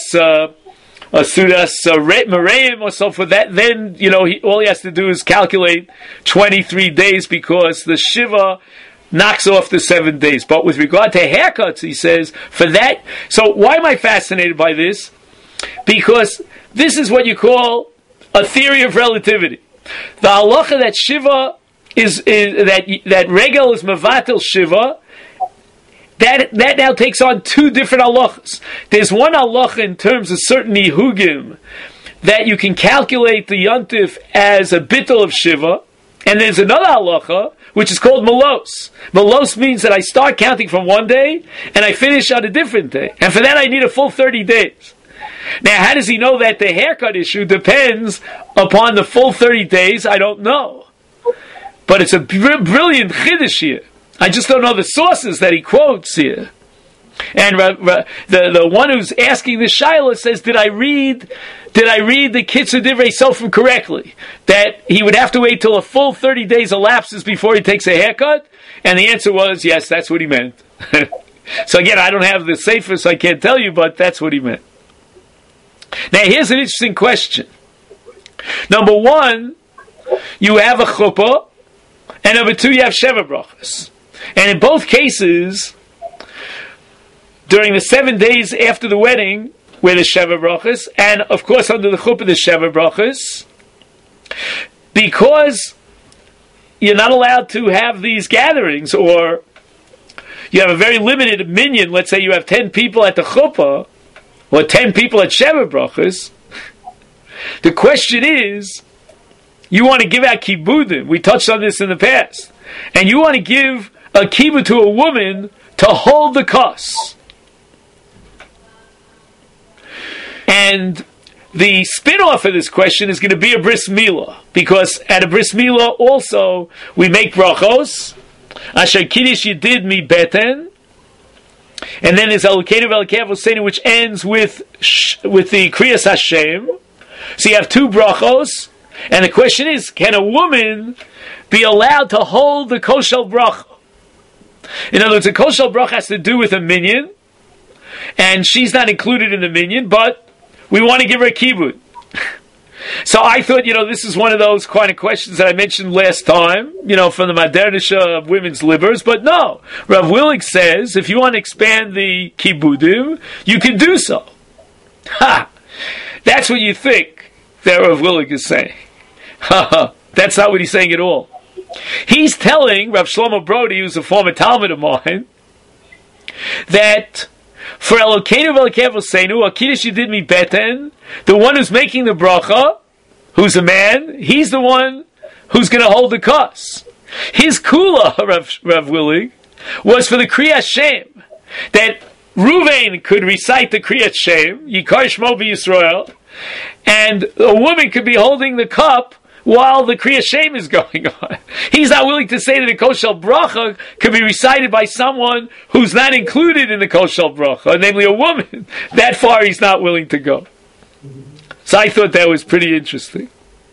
Mereim or so for that, then, all he has to do is calculate 23 days because the Shiva knocks off the 7 days. But with regard to haircuts, he says, for that, so why am I fascinated by this? Because this is what you call a theory of relativity. The halacha that Shiva is that Regel is Mevatel Shiva, that now takes on two different halachas. There's one halacha in terms of certain nihugim that you can calculate the yontif as a bittul of Shiva, and there's another halacha which is called Malos. Malos means that I start counting from one day and I finish on a different day, and for that I need a full 30 days. Now, how does he know that the haircut issue depends upon the full 30 days? I don't know. But it's a brilliant chiddush here. I just don't know the sources that he quotes here. And the one who's asking the shaila says, did I read the Kitzur Divrei Sofrim correctly? That he would have to wait till a full 30 days elapses before he takes a haircut? And the answer was, yes, that's what he meant. So again, I don't have the sefer, so I can't tell you, but that's what he meant. Now, here's an interesting question. Number one, you have a chuppah, and number two, you have Sheva Brachas. And in both cases, during the 7 days after the wedding, where the Sheva Brachas, and of course under the chuppah, the Sheva Brachas, because you're not allowed to have these gatherings, or you have a very limited minyan, let's say you have 10 people at the chuppah, or 10 people at Sheva Brachas, the question is, you want to give out kibudim. We touched on this in the past. And you want to give a kibbud to a woman to hold the kos. And the spin-off of this question is going to be a bris milah. Because at a bris milah also, we make brachos. Asher kiddush yedid mi beten. And then there's Elokeinu v'Elokeinu V'Seinu, which ends with the Kriyas Hashem. So you have two brachos, and the question is, can a woman be allowed to hold the koshel bracha? In other words, a koshel bracha has to do with a minyan, and she's not included in the minyan, but we want to give her a kibbud. So I thought, this is one of those kind of questions that I mentioned last time, from the Modernisha of women's livers, but no. Rav Willig says, if you want to expand the kibbudim, you can do so. Ha! That's what you think that Rav Willig is saying. That's not what he's saying at all. He's telling Rav Shlomo Brody, who's a former Talmud of mine, that for Elokeinu v'Elokeinu V'Seinu, Akidish Yedid Mi Beten, the one who's making the bracha, who's a man, he's the one who's going to hold the kos. His kula, Rav Willig, was for the Kriyas Shem, that Ruvain could recite the Kriyas Shem, Yikar Shmo B'Yisrael, and a woman could be holding the cup while the Kriyas Shem is going on. He's not willing to say that a koshel bracha could be recited by someone who's not included in the koshel bracha, namely a woman. That far he's not willing to go. So I thought that was pretty interesting.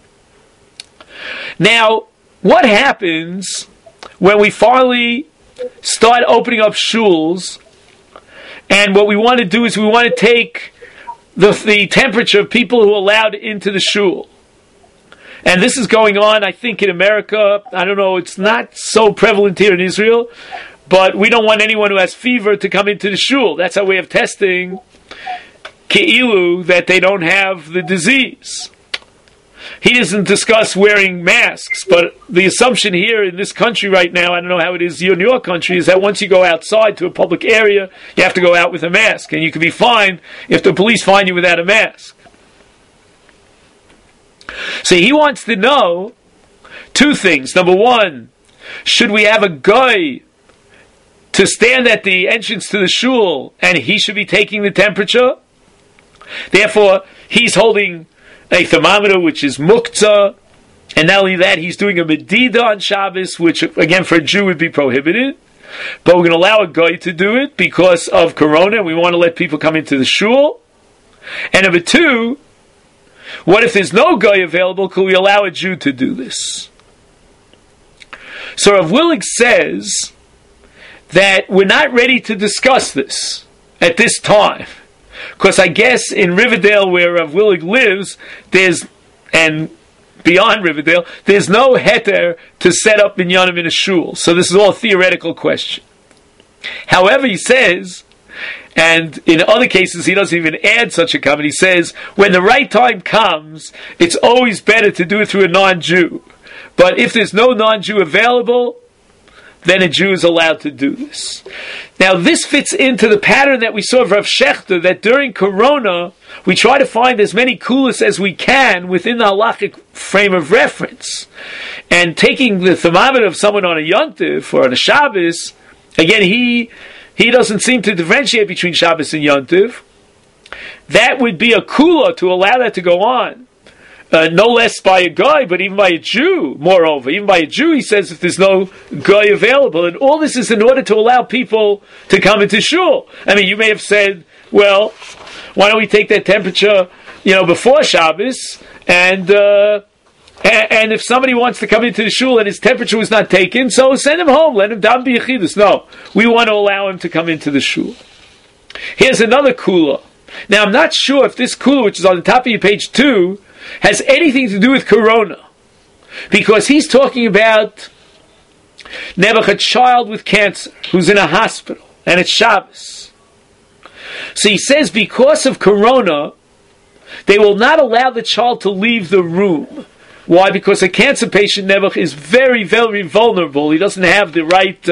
Now, what happens when we finally start opening up shuls, and what we want to do is we want to take the temperature of people who are allowed into the shul? And this is going on, I think, in America. I don't know, it's not so prevalent here in Israel, but we don't want anyone who has fever to come into the shul. That's our way of testing Ke'ilu, that they don't have the disease. he doesn't discuss wearing masks, but the assumption here in this country right now, I don't know how it is in your country, is that once you go outside to a public area, you have to go out with a mask, and you can be fined if the police find you without a mask. So he wants to know two things. Number one, should we have a guy to stand at the entrance to the shul, and he should be taking the temperature? Therefore, he's holding a thermometer which is muktzah, and not only that, he's doing a medida on Shabbos, which again for a Jew would be prohibited. But we're going to allow a guy to do it because of Corona, and we want to let people come into the shul. And number two, what if there's no guy available? Could we allow a Jew to do this? So Rav Willig says that we're not ready to discuss this at this time. Because I guess in Riverdale, where Rav Willig lives, and beyond Riverdale, there's no heter to set up minyanim in a shul. So this is all a theoretical question. However, he says, and in other cases he doesn't even add such a comment, he says, when the right time comes, it's always better to do it through a non-Jew. But if there's no non-Jew available, then a Jew is allowed to do this. Now this fits into the pattern that we saw of Rav Shechter, that during Corona, we try to find as many kulas as we can within the halachic frame of reference. And taking the thermometer of someone on a Yontif or on a Shabbos, again, he doesn't seem to differentiate between Shabbos and Yontif. That would be a kula to allow that to go on. No less by a guy, but even by a Jew, moreover. Even by a Jew, he says, if there's no guy available. And all this is in order to allow people to come into shul. I mean, you may have said, well, why don't we take that temperature, before Shabbos, and if somebody wants to come into the shul and his temperature was not taken, so send him home, let him down b'yechidus. No, we want to allow him to come into the shul. Here's another kula. Now, I'm not sure if this kula, which is on the top of your page 2, has anything to do with Corona, because he's talking about a child with cancer who's in a hospital, and it's Shabbos. So he says because of Corona, they will not allow the child to leave the room. Why? Because a cancer patient is very, very vulnerable. He doesn't have the right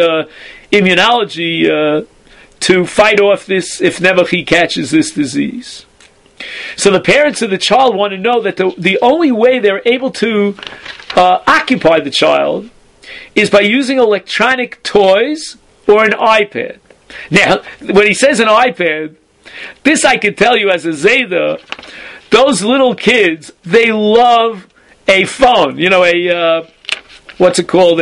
immunology to fight off this if he catches this disease. So the parents of the child want to know that the only way they're able to occupy the child is by using electronic toys or an iPad. Now, when he says an iPad, this I can tell you as a Zayda, those little kids, they love a phone. What's it called?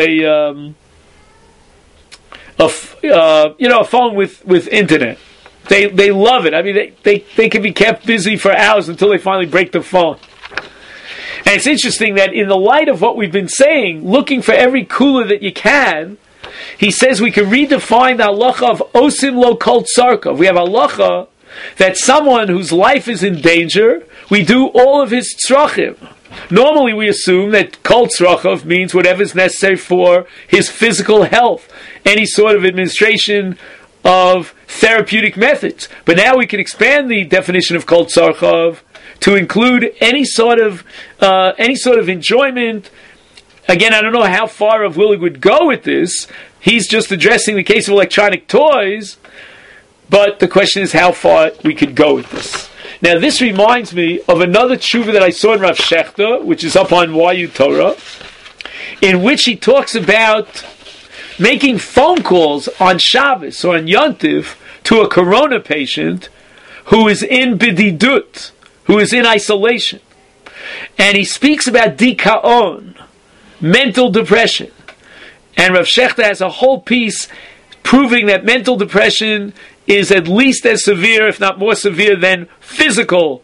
A phone with internet. They love it. I mean, they can be kept busy for hours until they finally break the phone. And it's interesting that in the light of what we've been saying, looking for every kula that you can, he says we can redefine the halacha of osim lo kol tzarkov. We have halacha that someone whose life is in danger, we do all of his tzrachim. Normally we assume that kol tzrachov means whatever is necessary for his physical health, any sort of administration of therapeutic methods. But now we can expand the definition of kol tzarkov to include any sort of enjoyment. Again, I don't know how far Rav Willig would go with this. He's just addressing the case of electronic toys, but the question is how far we could go with this. Now, this reminds me of another tshuva that I saw in Rav Shechter, which is up on YU Torah, in which he talks about making phone calls on Shabbos or on Yontif to a corona patient who is in bididut, who is in isolation. And he speaks about dikaon, mental depression. And Rav Shechter has a whole piece proving that mental depression is at least as severe, if not more severe, than physical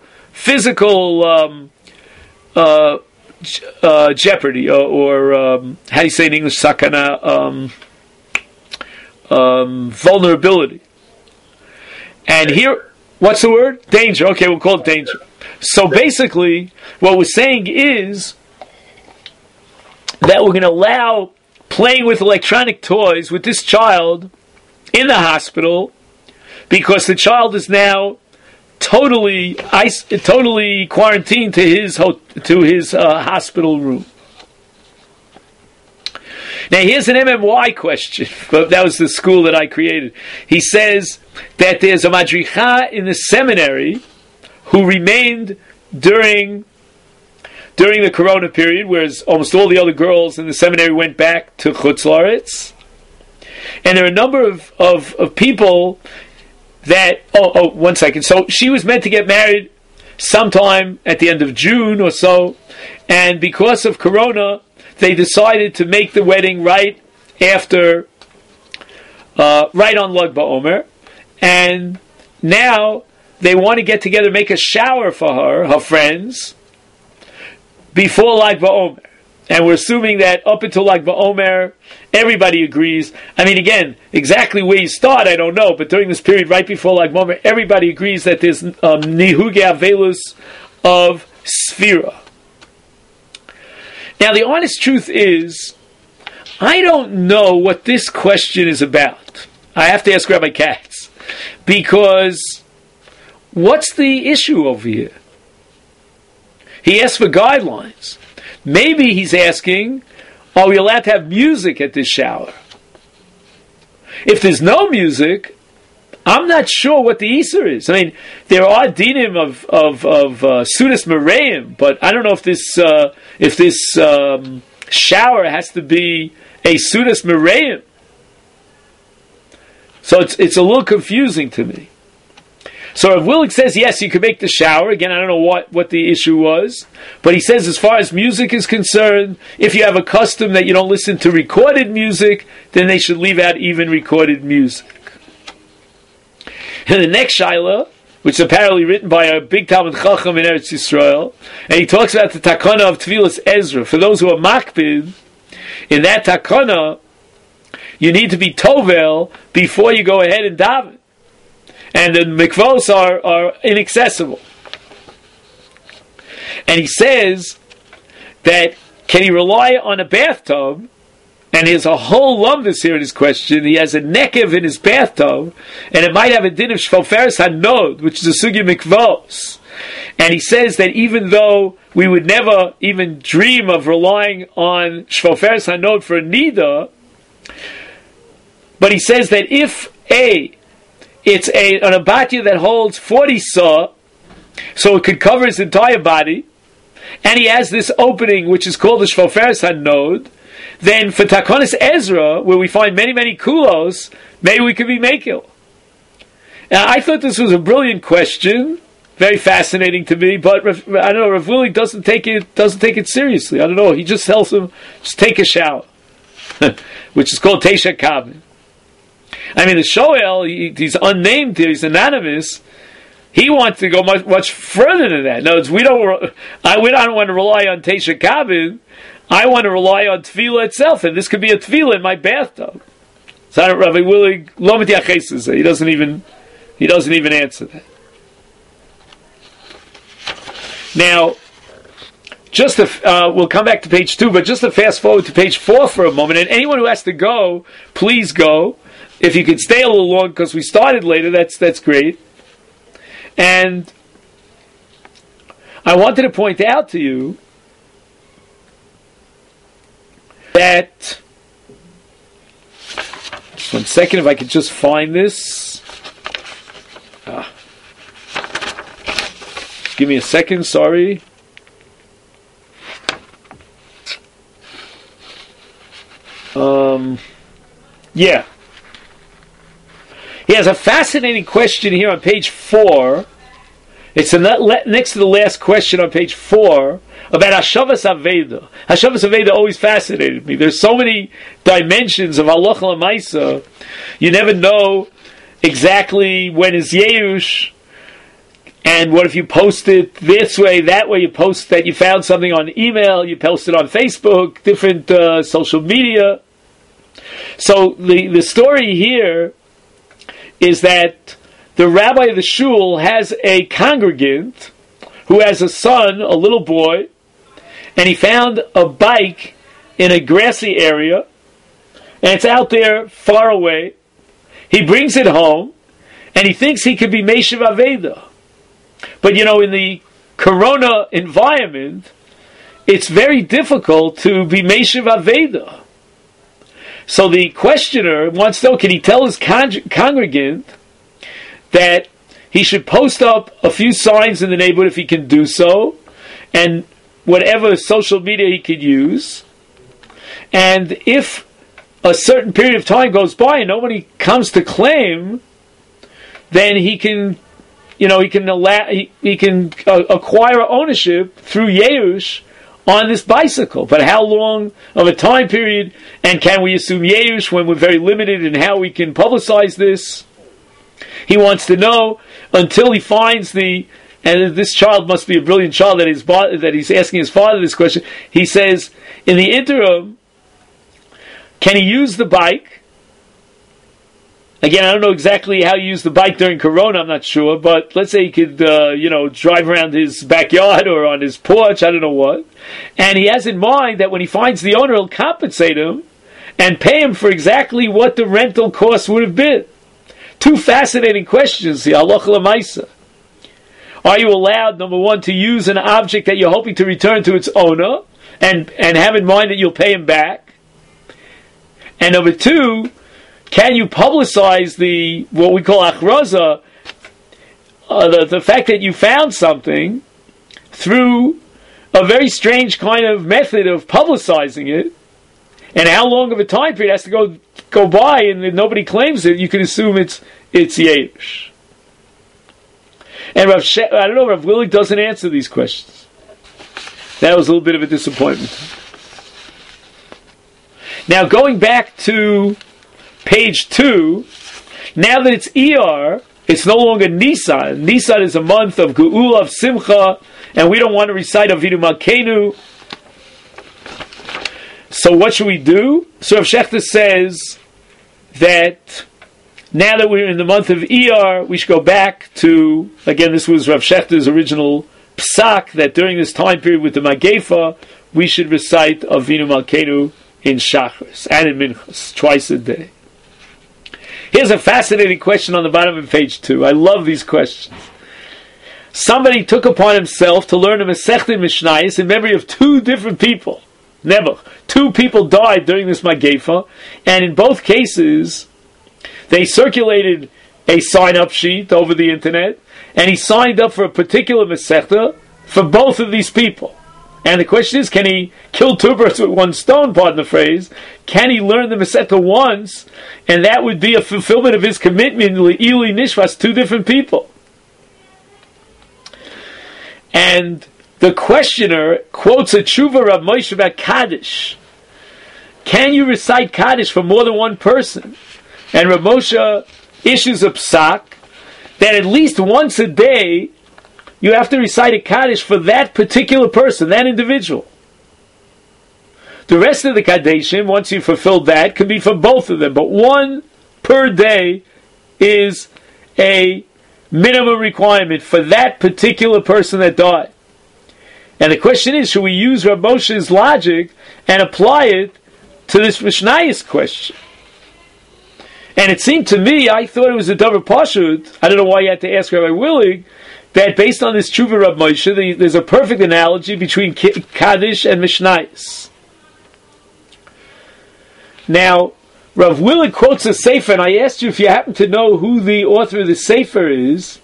jeopardy, or how do you say in English, sakana, vulnerability. And here, what's the word? Danger. Okay, we'll call it danger. So basically, what we're saying is that we're going to allow playing with electronic toys with this child in the hospital, because the child is now totally quarantined to his hospital room. Now here's an MMY question, but that was the school that I created. He says that there's a madricha in the seminary who remained during the Corona period, whereas almost all the other girls in the seminary went back to Chutz La'aretz. And there are a number of people that... Oh, 1 second. So she was meant to get married sometime at the end of June or so, and because of Corona, they decided to make the wedding right on Lag BaOmer, and now they want to get together, make a shower for her friends, before Lag BaOmer. And we're assuming that up until Lag BaOmer, everybody agrees. I mean, again, exactly where you start, I don't know, but during this period right before Lag BaOmer, everybody agrees that there's Nihuge Avelus of Sphira. Now, the honest truth is, I don't know what this question is about. I have to ask Rabbi Katz, because what's the issue over here? He asked for guidelines. Maybe he's asking, are we allowed to have music at this shower? If there's no music, I'm not sure what the Isser is. I mean, there are dinim of Sudas Mereim, but I don't know if this shower has to be a Sudas Mereim. So it's a little confusing to me. So Rav Willig says, yes, you can make the shower. Again, I don't know what the issue was. But he says, as far as music is concerned, if you have a custom that you don't listen to recorded music, then they should leave out even recorded music. And the next Shaila, which is apparently written by a big Talmud Chacham in Eretz Yisrael, and he talks about the takana of Tfilas Ezra. For those who are makpid, in that takana, you need to be tovel before you go ahead and daven. And the mikvos are inaccessible. And he says that, can he rely on a bathtub? And there's a whole lumdus here in his question. He has a nekev in his bathtub, and it might have a din of shvoferes hanod, which is a sugya mikvos. And he says that even though we would never even dream of relying on shvoferes hanod for a nida, but he says that if it's an abatya that holds 40 sa, so it could cover his entire body, and he has this opening which is called the shvoferes hanod, then for Takonis Ezra, where we find many, many kulos, maybe we could be makil. Now, I thought this was a brilliant question, very fascinating to me, but I don't know, Rav Willig doesn't take it seriously. I don't know, he just tells him, just take a shower, which is called Teisha Kabin. I mean, the Shoel, he's unnamed here, he's anonymous. He wants to go much further than that. In other words, we don't want to rely on Teisha Kabin. I want to rely on tefillah itself, and this could be a tefillah in my bathtub. So Rabbi Willig, Lomet Yacheses, he doesn't even answer that. Now, just we'll come back to page 2, but just to fast forward to page 4 for a moment, and anyone who has to go, please go. If you could stay a little long, because we started later, that's great. And I wanted to point out to you that, just 1 second, if I could just find this. Give me a second, sorry. Yeah. He has a fascinating question here on page 4. It's next to the last question on page 4 about Hashavas Aveda. Hashavas Aveda always fascinated me. There's so many dimensions of Halacha L'Maisa. You never know exactly when is Yeush, and what if you post it this way, that way, you post that you found something on email, you post it on Facebook, different social media. So the story here is that the rabbi of the shul has a congregant who has a son, a little boy, and he found a bike in a grassy area, and it's out there far away. He brings it home, and he thinks he could be Meishav Aveda. But in the Corona environment, it's very difficult to be Meshiv Aveda. So the questioner wants to know, can he tell his congregant that he should post up a few signs in the neighborhood if he can do so, and whatever social media he could use, and if a certain period of time goes by and nobody comes to claim, then he can acquire ownership through Yeush on this bicycle. But how long of a time period, and can we assume Yeush when we're very limited in how we can publicize this? He wants to know until he finds and this child must be a brilliant child that he's asking his father this question. He says, in the interim, can he use the bike? Again, I don't know exactly how you use the bike during Corona, I'm not sure, but let's say he could, drive around his backyard or on his porch, I don't know what. And he has in mind that when he finds the owner, he'll compensate him and pay him for exactly what the rental cost would have been. Two fascinating questions, the halacha l'maisa. Are you allowed, number one, to use an object that you're hoping to return to its owner and have in mind that you'll pay him back? And number two, can you publicize what we call achraza, the fact that you found something through a very strange kind of method of publicizing it, and how long of a time period has to go by and if nobody claims it, you can assume it's Yeush. And I don't know, Rav Willig doesn't answer these questions. That was a little bit of a disappointment. Now, going back to page 2, now that it's ER, it's no longer Nisan. Nisan is a month of Geula, of Simcha, and we don't want to recite Avinu Malkeinu. So what should we do? So Rav Shechter says that now that we're in the month of ER, we should go back to, again, this was Rav Shechter's original psak, that during this time period with the Magefa, we should recite Avinu Malkeinu in Shachris and in Minchas, twice a day. Here's a fascinating question on the bottom of page 2. I love these questions. Somebody took upon himself to learn a Masechta Mishnayos in memory of two different people. Nebuch. Two people died during this Magefa, and in both cases, they circulated a sign-up sheet over the internet, and he signed up for a particular Masechta for both of these people. And the question is, can he kill two birds with one stone, pardon the phrase? Can he learn the Masechta once, and that would be a fulfillment of his commitment, Le'ili Nishvas, two different people? And the questioner quotes a tshuva Rav Moshe about Kaddish. Can you recite Kaddish for more than one person? And Rav Moshe issues a psak that at least once a day you have to recite a Kaddish for that particular person, that individual. The rest of the Kaddishim, once you've fulfilled that, can be for both of them, but one per day is a minimum requirement for that particular person that died. And the question is, should we use Rav Moshe's logic and apply it to this Mishnayos question? And it seemed to me, I thought it was a davar pashut. I don't know why you had to ask Rabbi Willig, that based on this tshuva Rav Moshe, there's a perfect analogy between Kaddish and Mishnayos. Now, Rav Willig quotes a sefer, and I asked you if you happen to know who the author of the sefer is.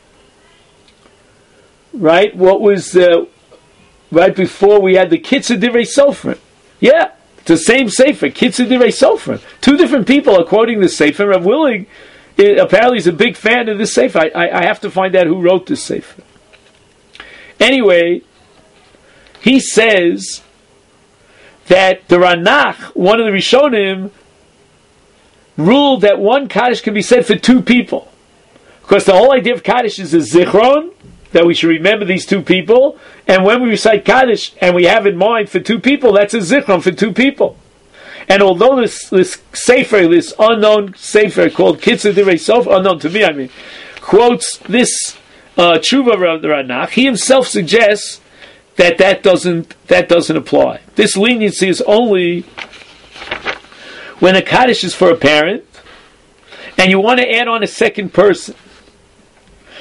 Right? What was right before we had the Kitzur Divrei Sofrim? Yeah, it's the same sefer, Kitzur Divrei Sofrim. Two different people are quoting the sefer. Rav Willig apparently is a big fan of this sefer. I have to find out who wrote this sefer. Anyway, he says that the Ranach, one of the Rishonim, ruled that one Kaddish can be said for two people. Because the whole idea of Kaddish is a zichron, that we should remember these two people, and when we recite Kaddish and we have in mind for two people, that's a zichron for two people. And although this sefer, this unknown sefer called Kitzur Divrei Sofrim, unknown to me, I mean, quotes this tshuva of the Ranach, he himself suggests that doesn't apply. This leniency is only when a Kaddish is for a parent, and you want to add on a second person.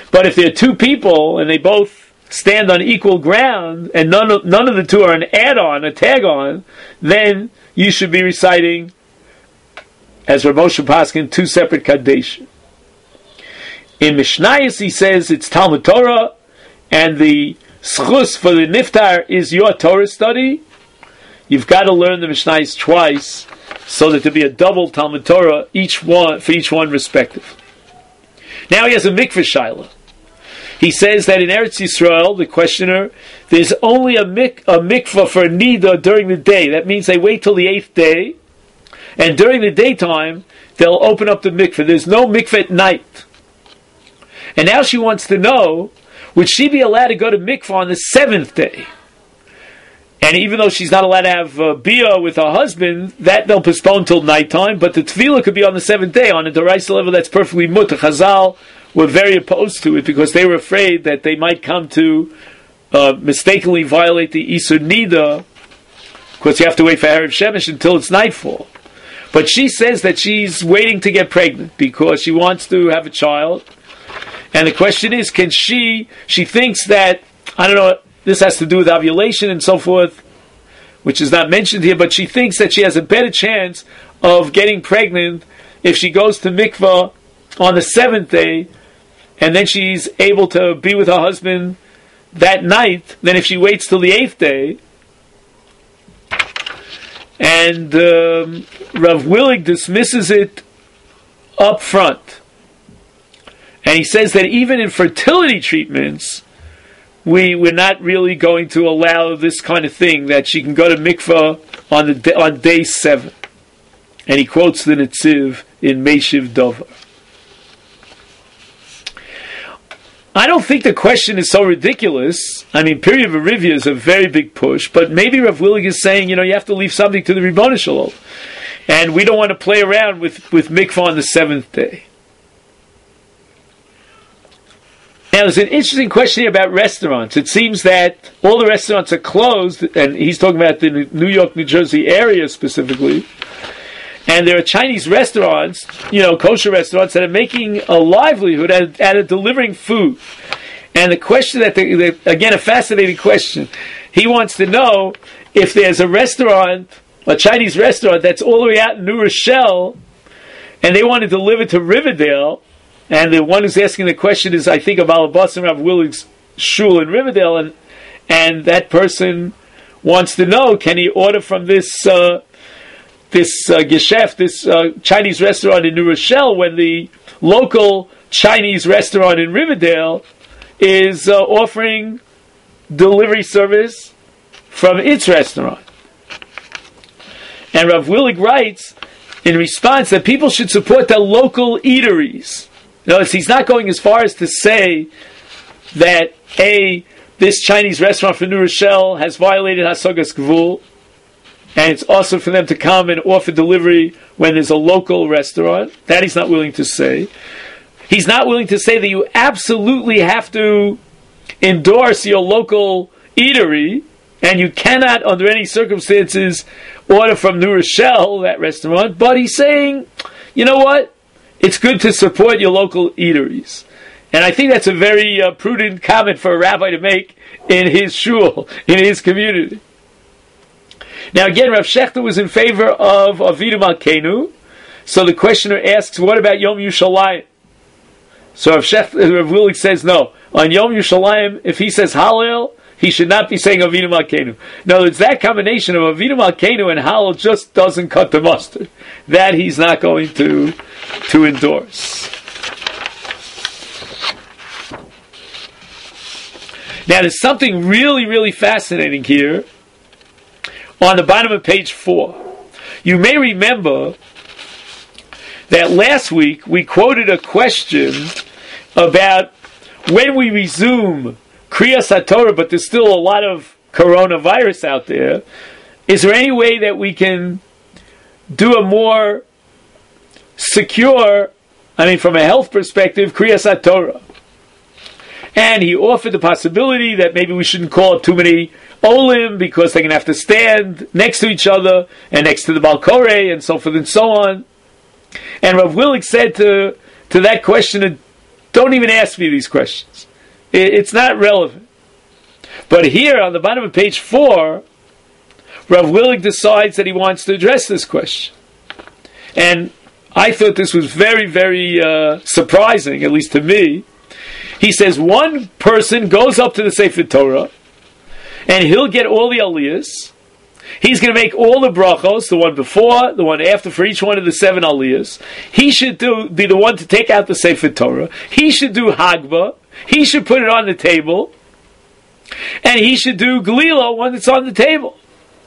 But if there are two people and they both stand on equal ground and none of the two are an add-on, a tag-on, then you should be reciting, as Rav Moshe Paskin, two separate Kadesh. In Mishnayos he says it's Talmud Torah, and the schus for the niftar is your Torah study. You've got to learn the Mishnayos twice, so that there be a double Talmud Torah, for each one respective. Now he has a mikveh shaila. He says that in Eretz Yisrael, the questioner, there's only a mikveh for nida during the day. That means they wait till the 8th day, and during the daytime, they'll open up the mikveh. There's no mikveh at night. And now she wants to know, would she be allowed to go to mikveh on the 7th day? And even though she's not allowed to have bia with her husband, that they'll postpone till nighttime, but the tefillah could be on the 7th day. On a deraisa level, that's perfectly mutter. Chazal were very opposed to it because they were afraid that they might come to mistakenly violate the Isur Nida, because you have to wait for Erev Shemesh until it's nightfall. But she says that she's waiting to get pregnant because she wants to have a child. And the question is, can she thinks that, I don't know, this has to do with ovulation and so forth, which is not mentioned here, but she thinks that she has a better chance of getting pregnant if she goes to mikvah on the 7th day, and then she's able to be with her husband that night, than if she waits till the 8th day. And Rav Willig dismisses it up front. And he says that even in fertility treatments, we're not really going to allow this kind of thing, that she can go to mikvah on day 7. And he quotes the Netziv in Meishiv Dover. I don't think the question is so ridiculous. I mean, period of Arivia is a very big push, but maybe Rav Willig is saying, you have to leave something to the Ribono Shel Olam. And we don't want to play around with mikvah on the 7th day. Now, there's an interesting question here about restaurants. It seems that all the restaurants are closed, and he's talking about the New York, New Jersey area specifically. And there are Chinese restaurants, kosher restaurants, that are making a livelihood out of delivering food. And the question again, a fascinating question. He wants to know if there's a restaurant, a Chinese restaurant, that's all the way out in New Rochelle, and they want to deliver to Riverdale. And the one who's asking the question is, I think, of Alabas and Rav Willig's shul in Riverdale, and that person wants to know, can he order from this geschäft, this Chinese restaurant in New Rochelle, when the local Chinese restaurant in Riverdale is offering delivery service from its restaurant. And Rav Willig writes in response that people should support their local eateries. Notice he's not going as far as to say that this Chinese restaurant from New Rochelle has violated Hasagas Gvul, and it's also for them to come and offer delivery when there's a local restaurant. That he's not willing to say. He's not willing to say that you absolutely have to endorse your local eatery, and you cannot, under any circumstances, order from New Rochelle, that restaurant. But he's saying, you know what? It's good to support your local eateries. And I think that's a very prudent comment for a rabbi to make in his shul, in his community. Now again, Rav Shechter was in favor of Avinu Malkeinu. So the questioner asks, what about Yom Yerushalayim? So Rav Willig says, no. On Yom Yerushalayim, if he says Hallel, he should not be saying Avinu Malkeinu. In other words, that combination of Avinu Malkeinu and Hallel just doesn't cut the mustard. That he's not going to endorse. Now, there's something really, really fascinating here on the bottom of page 4. You may remember that last week we quoted a question about when we resume Kriyas HaTorah, but there's still a lot of coronavirus out there. Is there any way that we can do a more secure, from a health perspective, Kriyas HaTorah? And he offered the possibility that maybe we shouldn't call up too many Olim because they're going to have to stand next to each other and next to the Baal Koreh and so forth and so on. And Rav Willig said to that question, don't even ask me these questions. It's not relevant. But here on the bottom of page 4, Rav Willig decides that he wants to address this question. And I thought this was very, very surprising, at least to me. He says one person goes up to the Sefer Torah, and he'll get all the aliyahs. He's going to make all the brachos, the one before, the one after, for each one of the 7 aliyahs. He should be the one to take out the Sefer Torah. He should do Hagba. He should put it on the table. And he should do Galila when it's on the table.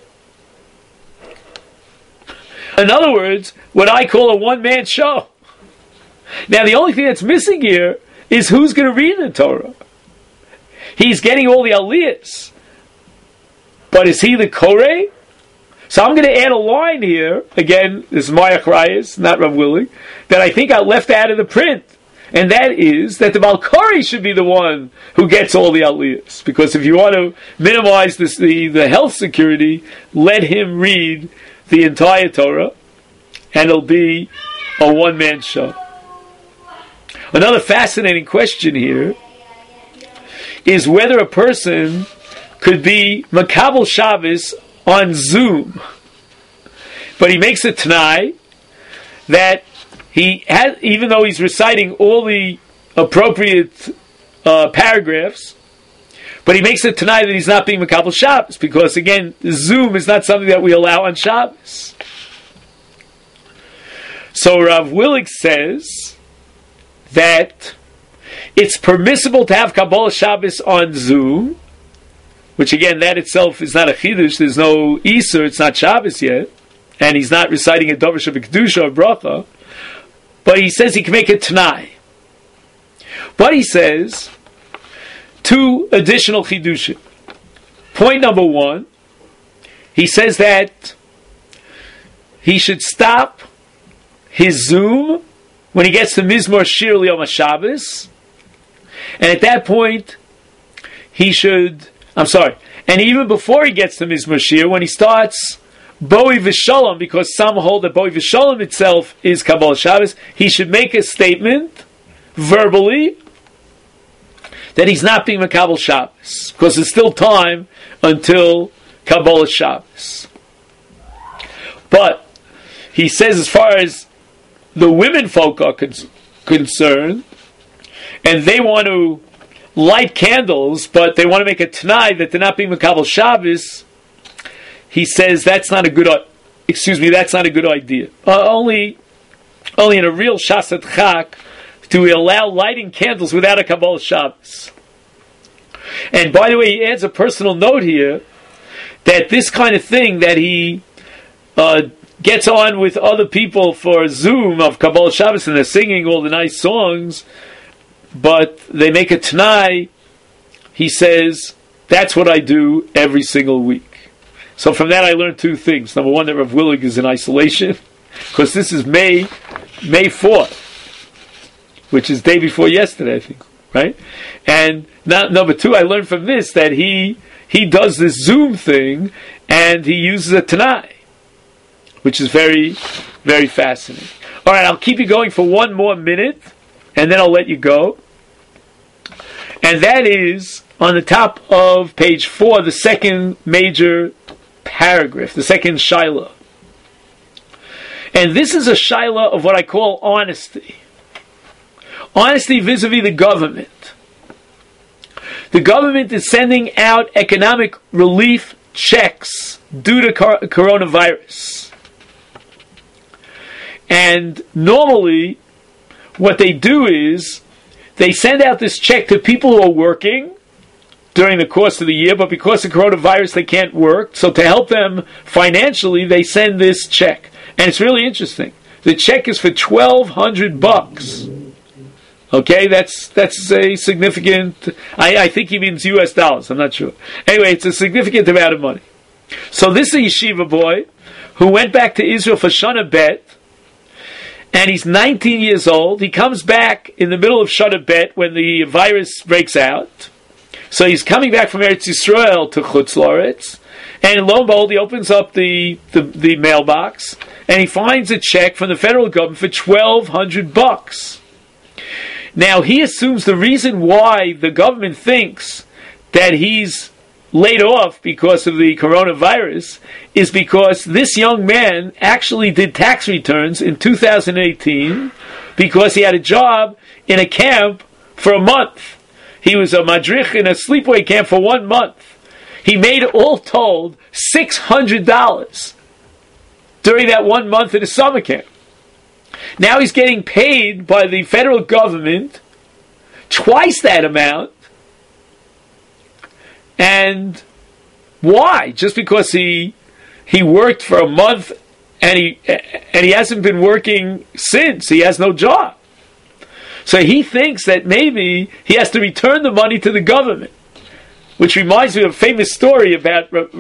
In other words, what I call a one-man show. Now, the only thing that's missing here is who's going to read the Torah. He's getting all the aliyahs. But is he the Koreh? So I'm going to add a line here. Again, this is Maya Chrayas, not Rav Willig, that I think I left out of the print. And that is that the Balkari should be the one who gets all the aliyahs. Because if you want to minimize the health security, let him read the entire Torah, and it'll be a one-man show. Another fascinating question here is whether a person could be Makabel Shabbos on Zoom. But he makes a Tanai that he has, even though he's reciting all the appropriate paragraphs, but he makes a Tanai that he's not being Makabel Shabbos, because again, Zoom is not something that we allow on Shabbos. So Rav Willig says that it's permissible to have Kabbalah Shabbos on Zoom, which again, that itself is not a Chidush. There's no Easter, it's not Shabbos yet, and he's not reciting a Dover Shabbat Kedusha or Bracha, but he says he can make a Tanai. But he says 2 additional Chidushim. Point number 1, he says that he should stop his Zoom when he gets to Mizmor Shir L'Yom HaShabbos, and at that point and even before he gets to Mizmor Shir, when he starts Boi V'Shalom, because some hold that Boi V'Shalom itself is Kabbalah Shabbos, he should make a statement verbally that he's not being Makabel Shabbos, because there's still time until Kabbalah Shabbos. But he says, as far as the women folk are concerned, and they want to light candles, but they want to make a Tanai that they're not being Makabel Shabbos, he says that's not a good idea. Only in a real Shasat Chak do we allow lighting candles without a Kabbalah Shabbos. And by the way, he adds a personal note here that this kind of thing that he gets on with other people for Zoom of Kabbalah Shabbos, and they're singing all the nice songs, but they make a Tanai, he says, that's what I do every single week. So from that I learned 2 things. Number 1, that Rav Willig is in isolation, because this is May 4th, which is day before yesterday, I think, right? And number 2, I learned from this that he does this Zoom thing, and he uses a Tanai, which is very, very fascinating. All right, I'll keep you going for 1 more minute, and then I'll let you go. And that is on the top of page 4, the second major paragraph, the second Shaila. And this is a Shaila of what I call honesty. Honesty vis-a-vis the government. The government is sending out economic relief checks due to coronavirus. And normally, what they do is they send out this check to people who are working during the course of the year, but because of coronavirus they can't work, so to help them financially they send this check. And it's really interesting. The check is for $1,200. Okay, that's a significant, I think he means US dollars, I'm not sure. Anyway, it's a significant amount of money. So this is a yeshiva boy who went back to Israel for Shana Bet, and he's 19 years old. He comes back in the middle of Shana Bet when the virus breaks out. So he's coming back from Eretz Yisrael to Chutz La'aretz, and lo and behold, he opens up the mailbox, and he finds a check from the federal government for $1,200. Now, he assumes the reason why the government thinks that he's laid off because of the coronavirus is because this young man actually did tax returns in 2018 because he had a job in a camp for a month. He was a madrich in a sleepaway camp for 1 month. He made, all told, $600 during that 1 month in a summer camp. Now he's getting paid by the federal government twice that amount. And why? Just because he worked for a month and he hasn't been working since. He has no job. So he thinks that maybe he has to return the money to the government. Which reminds me of a famous story about Rav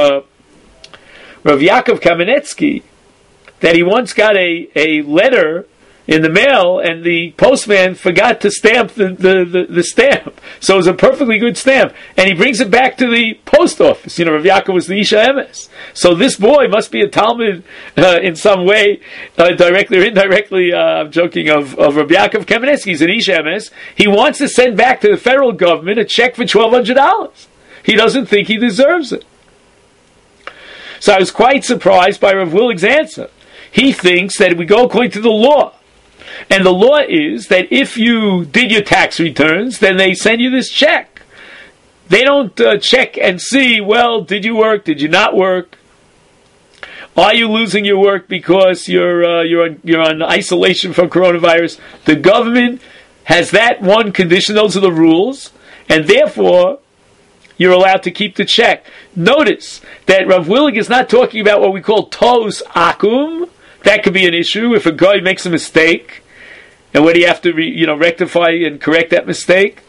Yaakov Kamenetsky, that he once got a letter in the mail, and the postman forgot to stamp the stamp. So it was a perfectly good stamp. And he brings it back to the post office. Rav Yaakov was the Isha Emes. So this boy must be a Talmud in some way, directly or indirectly. I'm joking of Rav Yaakov Kamenetsky. He's an Isha Emes. He wants to send back to the federal government a check for $1,200. He doesn't think he deserves it. So I was quite surprised by Rav Willig's answer. He thinks that we go according to the law. And the law is that if you did your tax returns, then they send you this check. They don't check and see, well, did you work? Did you not work? Are you losing your work because you're on isolation from coronavirus? The government has that one condition. Those are the rules. And therefore, you're allowed to keep the check. Notice that Rav Willig is not talking about what we call tos akum. That could be an issue if a guy makes a mistake. And when do you have to rectify and correct that mistake?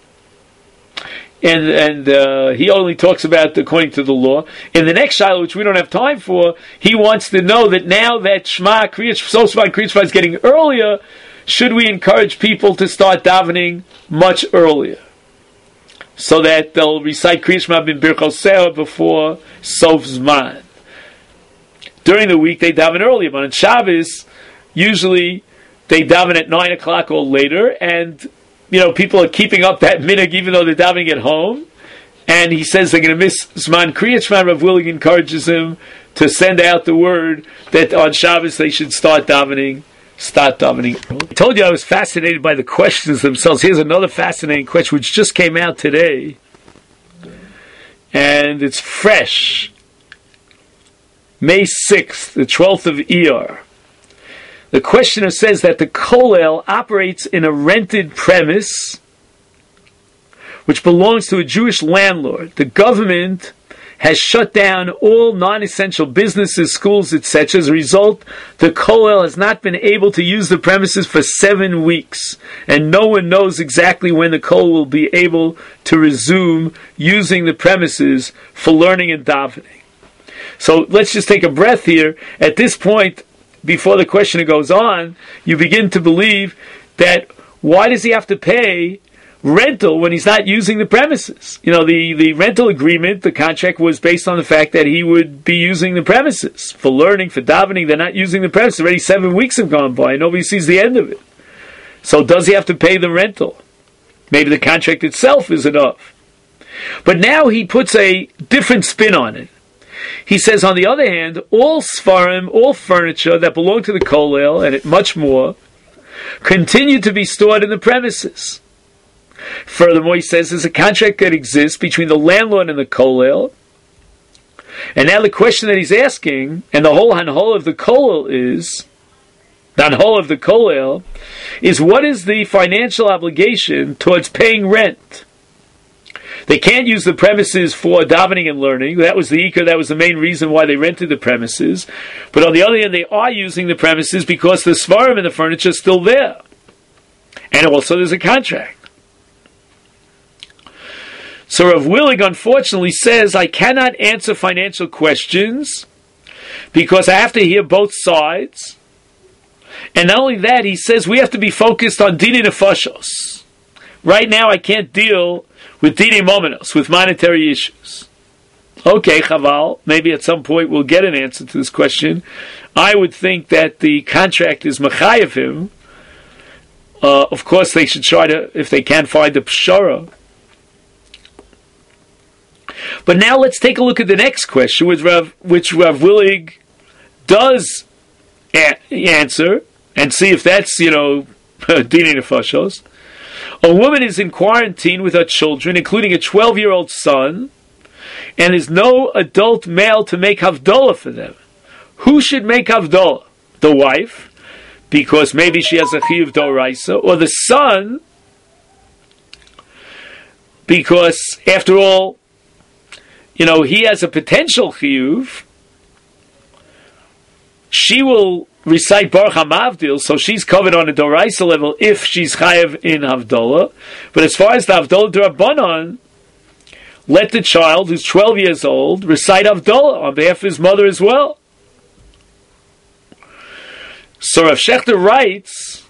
And he only talks about according to the law. In the next shiloh, which we don't have time for, he wants to know that now that Shema Kriyat is getting earlier, should we encourage people to start davening much earlier, so that they'll recite Kriyat Shema bin Birchos Seah before Sof Zman. During the week they daven earlier, but on Shabbos usually they daven at 9 o'clock or later, and people are keeping up that minhag even though they're davening at home. And he says they're going to miss Zman Kriyat Shema. Rav Willig encourages him to send out the word that on Shabbos they should start davening early. I told you I was fascinated by the questions themselves. Here's another fascinating question which just came out today, and it's fresh. May 6th, the 12th of Iyar. The questioner says that the kollel operates in a rented premise which belongs to a Jewish landlord. The government has shut down all non-essential businesses, schools, etc. As a result, the kollel has not been able to use the premises for 7 weeks, and no one knows exactly when the kollel will be able to resume using the premises for learning and davening. So let's just take a breath here. At this point, before the questioner goes on, you begin to believe that why does he have to pay rental when he's not using the premises? The rental agreement, the contract was based on the fact that he would be using the premises for learning, for davening. They're not using the premises. Already 7 weeks have gone by and nobody sees the end of it. So does he have to pay the rental? Maybe the contract itself is enough. But now he puts a different spin on it. He says, on the other hand, all Sfarim, all furniture that belong to the kollel, and much more, continue to be stored in the premises. Furthermore, he says, there's a contract that exists between the landlord and the kollel. And now the question that he's asking, and the whole hanhol of the kollel is, what is the financial obligation towards paying rent? They can't use the premises for davening and learning. That was the ikar, that was the main reason why they rented the premises. But on the other hand, they are using the premises because the svarim and the furniture is still there. And also there's a contract. So Rav Willig unfortunately says, I cannot answer financial questions because I have to hear both sides. And not only that, he says we have to be focused on dinei nefashos. Right now I can't deal with dinei momenos, with monetary issues. Okay, Chaval, maybe at some point we'll get an answer to this question. I would think that the contract is mechayev him of course they should try to, if they can find a pshara. But now let's take a look at the next question, which Rav Willig does answer, and see if that's, Dini Nefashos. A woman is in quarantine with her children, including a 12-year-old son, and there's no adult male to make Havdalah for them. Who should make Havdalah? The wife, because maybe she has a Chiyuv Doraisa, or the son, because after all, he has a potential Chiyuv. She will recite Baruch HaMavdil, so she's covered on a Doraisa level if she's Chayav in Havdalah. But as far as the Havdalah D'Rabbanan, let the child, who's 12 years old, recite Havdalah on behalf of his mother as well. So Rav Shechter writes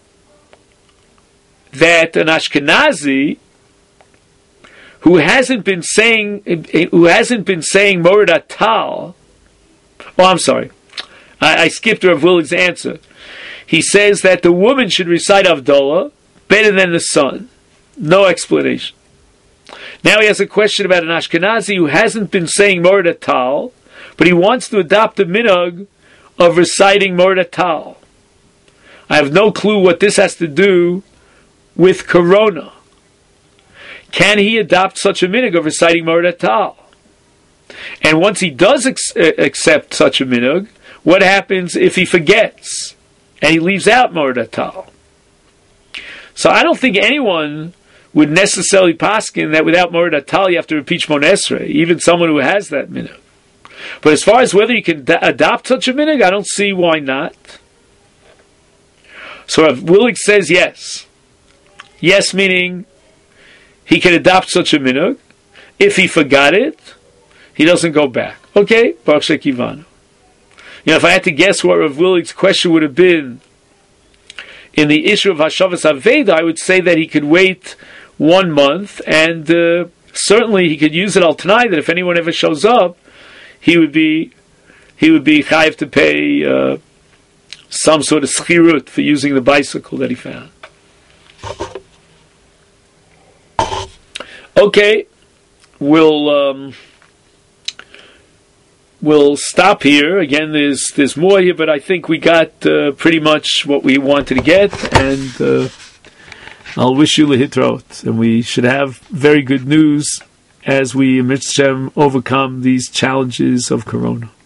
that an Ashkenazi who hasn't been saying Mored Atal, I'm sorry, I skipped Rav Willig's answer. He says that the woman should recite Havdalah better than the son. No explanation. Now he has a question about an Ashkenazi who hasn't been saying Mored Atal, but he wants to adopt the minhag of reciting Mored Atal. I have no clue what this has to do with Corona. Can he adopt such a minhag of reciting Mored Atal? And once he does accept such a minhag, what happens if he forgets and he leaves out Mored Atal? So I don't think anyone would necessarily paskin that without Mored Atal you have to repeat Shmona Esrei, even someone who has that minhag. But as far as whether you can adopt such a minhag, I don't see why not. So Rav Willig says yes. Yes, meaning he can adopt such a minhag. If he forgot it, he doesn't go back. Okay, Baruch Shekivanu. If I had to guess what Rav Willig's question would have been in the issue of Hashavas Aveda, I would say that he could wait 1 month, and certainly he could use it al Tanai that if anyone ever shows up, he would be chayiv to pay some sort of schirut for using the bicycle that he found. Okay, we'll stop here. Again, there's more here, but I think we got pretty much what we wanted to get, and I'll wish you lehitraot, and we should have very good news as we, Mitzvah, overcome these challenges of Corona.